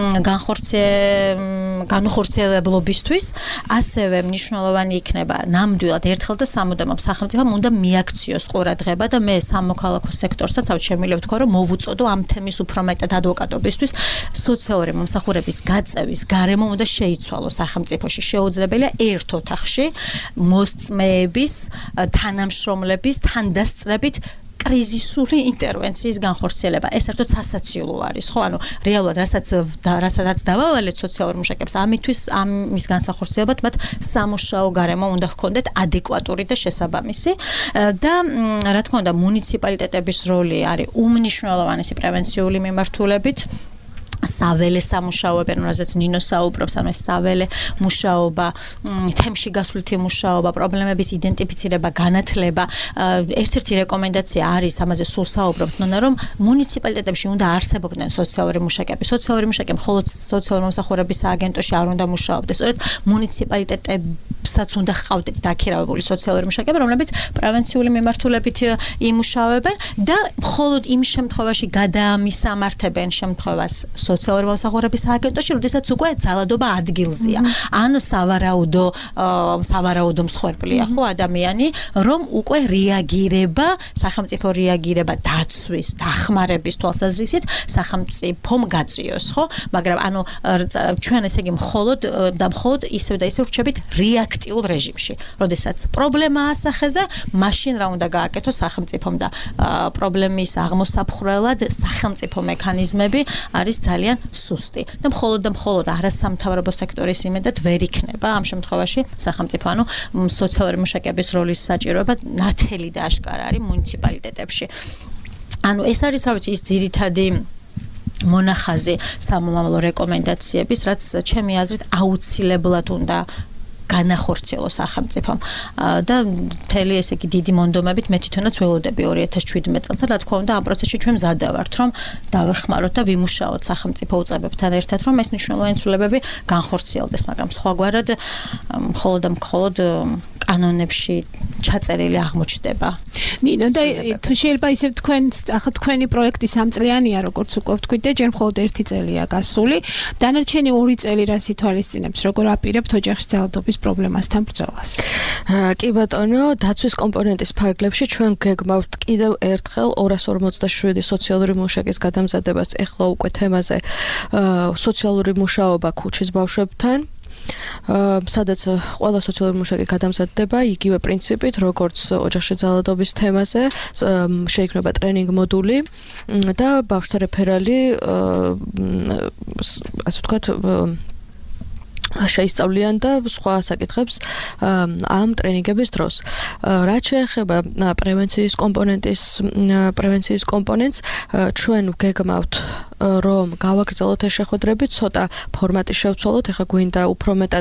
განხორციელებლობისთვის, ასევე მნიშვნელოვანი იქნება ნამდვილად ერთხელ და სამუდამოდ სახელმწიფომ უნდა მიაქციოს ყურადღება და მე სამოქალაქო სექტორსაც შემიძლია ვთქვა, რომ მოვუწოდო ამ თემის უფრო მეტად ადვოკატობისთვის, სოციალური მომსახურების გაწევის გარემო უნდა შეიცვალოს სახელმწიფოში, შეუძლებელია ერთ ოთახში მოსწმეების, თანამშრომლების თანდასწრებით კრიზისური ინტერვენციის განხორციელება. ეს ერთად სასაცილო არის, ხო? ანუ რეალურად რასაც დავავალეთ სოციალურ მუშაკებს, ამის განსახორციელებად მათ სამუშაო გარემო უნდა ჰქონდეთ ადეკვატური და შესაბამისი და რა თქმა უნდა მუნიციპალიტეტების როლი არის უმნიშვნელოვანესი პრევენციული მიმართულებით. საველე სამუშაოები, რომელზეც ნინო საუბრობს, ანუ ეს საველე მუშაობა, თემში გასვლითი მუშაობა, პრობლემების იდენტიფიცირება, განათლება. ერთ-ერთი რეკომენდაცია არის, ამაზე სულ საუბრობთ, ნონა, რომ მუნიციპალიტეტებში უნდა არსებობდნენ სოციალური მუშაკები. სოციალური მუშაკები მხოლოდ სოციალური მომსახურების სააგენტოში არ უნდა მუშაობდეს. სწორედ მუნიციპალიტეტებსაც უნდა ჰყავდეთ დაქირავებული სოციალური მუშაკები, რომლებიც პრევენციული მიმართულებით იმუშავებენ და მხოლოდ იმ შემთხვევაში გადაამისამართებენ შემთხვევას სოციალური მომსახურების სააგენტოში, როდესაც უკვე ძალადობა ადგილზეა. ან სავარაუდო მსხვერპლია, ხო, ადამიანი, რომ უკვე რეაგირება, სახელმწიფო რეაგირება დაცვის, დახმარების თვალსაზრისით სახელმწიფომ გაწიოს, ხო? მაგრამ ანუ ჩვენ ესე იგი მხოლოდ ისევ და ისევ რჩებით რეაქტიულ რეჟიმში. როდესაც პრობლემაა სახეზე, მაშინ რა უნდა გააკეთოს სახელმწიფომ და პრობლემის აღმოსაფხრელად სახელმწიფო მექანიზმები არის ძალიან სუსტი. და მხოლოდ არასამთავრობო სექტორის იმედად ვერ იქნება ამ შემთხვევაში სახელმწიფო, ანუ სოციალური მუშაკების როლის საჭიროება ნათელი და აშკარა არის მუნიციპალიტეტებში. ანუ ეს არის, რა ვიცი, ის ძირითადი მონახაზი სამომავლო რეკომენდაციების, რაც ჩემი აზრით აუცილებლად უნდა განახორციელოს სახელმწიფომ და მთელი ესე იგი დიდი მონდომებით მე თვითონაც ველოდები 2017 წელს და რა თქმა უნდა ამ პროცესში ჩვენ მზადა ვართ რომ დავეხმაროთ და ვიმუშაოთ სახელმწიფო უწყებებთან ერთად რომ ეს მნიშვნელოვანი ცვლილებები განხორციელდეს, მაგრამ სხვაგვარად მხოლოდ კანონებში ჩაწერილი აღმოჩნდება. ნინო, და თუ შეიძლება ისევ თქვენი პროექტი 3 წლიანია, როგორც უკვე ვთქვით და ჯერ მხოლოდ 1 წელია გასული, დანარჩენი 2 წელი რას ითვალისწინებს, როგორ აპირებთ ოჯახში ძალადობის პრობლემასთან ბრძოლას? კი ბატონო, დაცვის კომპონენტის ფარგლებში ჩვენ გეგმავთ კიდევ ერთხელ 247 სოციალური მუშაკის გადამზადებას, ეხლა უკვე თემაზე სოციალური მუშაობა ქუჩის ბავშვებთან. სადაც ყველა სოციალური მუშაკი გადამზადდება იგივე პრინციპით, როგორც ოჯახში ძალადობის თემაზე, შეიქმნება ტრენინგ მოდული და ბავშვთა რეფერალი, ასე ვთქვათ, შეისწავლიან და სხვა საკითხებს ამ ტრენინგების დროს. რაც შეეხება პრევენციის კომპონენტს, ჩვენ გეგმავთ რომ გავაგრძელოთ ეს შეხვედრები, ცოტა ფორმატი შევცვალოთ, ეხლა გვინდა უფრო მეტად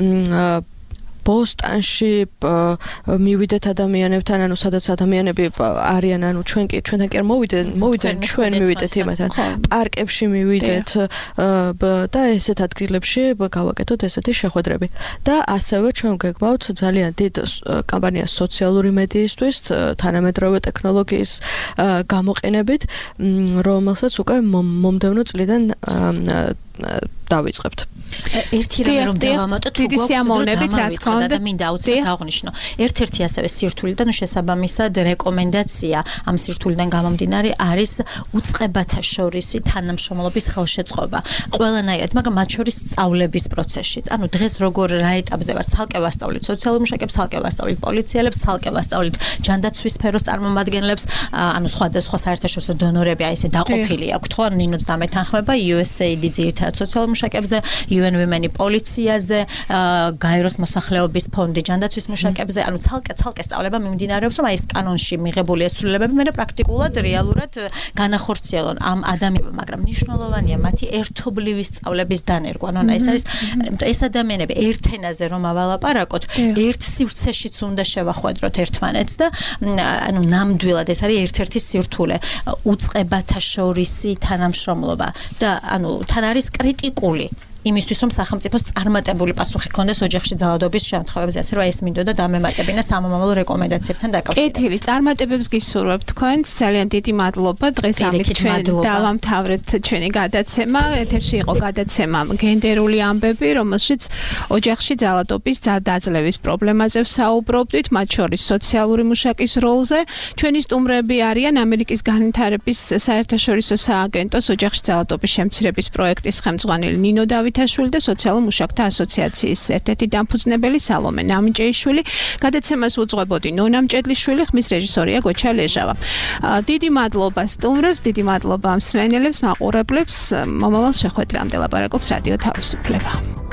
ბოსტანში მივიდეთ ადამიანებთან, ანუ სადაც ადამიანები არიან, ანუ ჩვენთან კი არ მოვიდეთ, ჩვენ მივიდეთ იმათთან, პარკებში მივიდეთ და ესეთ ადგილებში გავაკეთოთ ესეთი შეხვედრები. და ასევე ჩვენ გეგმავთ ძალიან დიდ კამპანიას სოციალური მედიისთვის, თანამედროვე ტექნოლოგიის გამოყენებით, რომელსაც უკვე მომდევნო წლიდან დავიწყებთ. ერთი რამე რომ დავამატოთ, თუ გვაქვს და მინდა აუცილებლად აღვნიშნო. ერთ-ერთი ასევე სირთულიდან შესაბამისად რეკომენდაცია ამ სირთულიდან გამომდინარე არის უწყებათა შორისი თანამშრომლობის ხელშეწყობა. ყველანაირად, მაგრამ მათ შორის სწავლების პროცესშიც. ანუ დღეს როგორ რა ეტაპზე ვარ, ცალკე ვასწავლით სოციალურ მუშაკებს, ცალკე ვასწავლით პოლიციელებს, ცალკე ვასწავლით ჯანდაცვის სფეროს წარმომადგენლებს, ანუ სხვადასხვა საერთაშორისო დონორები აი ესე დაყოფილი აქვთ, ხო? ნინოც დამეთანხმება USAID ძირითადად სოციალურ მუშაკებზე, UN Women პოლიციაზე, გაეროს მოსახლეობის ფონდი ჯანდაცვის მუშაკებზე, ანუ ცალკე სწავლება მიმდინარეობს, რომ აი ეს კანონში მიღებული ეს ცვლილებები მე პრაქტიკულად, რეალურად განახორციელონ ამ ადამიანებმა, მაგრამ მნიშვნელოვანია მათი ერთობლივი სწავლების დანერგვა. ანუ ეს ადამიანები ერთ ენაზე რომ ავალაპარაკოთ, ერთ სივრცეშიც უნდა შევახვედროთ ერთმანეთს და ანუ ნამდვილად ეს არის ერთ-ერთი სირთულე, უწყებათა შორისი თანამშრომლობა და ანუ თან არის კრიტიკული იმისთვის რომ სახელმწიფოს წარმატებული პასუხი ჰქონდეს ოჯახში ძალადობის შემთხვევებზე, ასე რომ ეს მინდოდა დამემატებინა სამომავლო რეკომენდაციებთან დაკავშირებით. კეთილი, წარმატებებს გისურვებთ თქვენს, ძალიან დიდი მადლობა. დღეს ამით ჩვენ დავამთავრეთ ჩვენი გადაცემა. ეთერში იყო გადაცემა გენდერული ამბები, რომელშიც ოჯახში ძალადობის დაძლევის პრობლემაზე ვსაუბრობდით, მათ შორის სოციალური მუშაკის როლზე. ჩვენი სტუმრები არიან ამერიკის განვითარების საერთაშორისო სააგენტოს ოჯახში ძალადობის შემცირების პროექტის ხელმძღვანელი ნინო დავითაშვილი და სოციალურ მუშაკთა ასოციაციის ერთ-ერთი დამფუძნებელი სალომე ნამიჭეიშვილი. გადაცემას უძღვებოდი ნონა მჭედლიშვილი, ხმის რეჟისორია გოჩა ლეჟავა. დიდი მადლობა სტუმრებს, დიდი მადლობა მსმენელებს, მაყურებლებს. მომავალ შეხვედრამდე ლაპარაკობს რადიო თავისუფლება.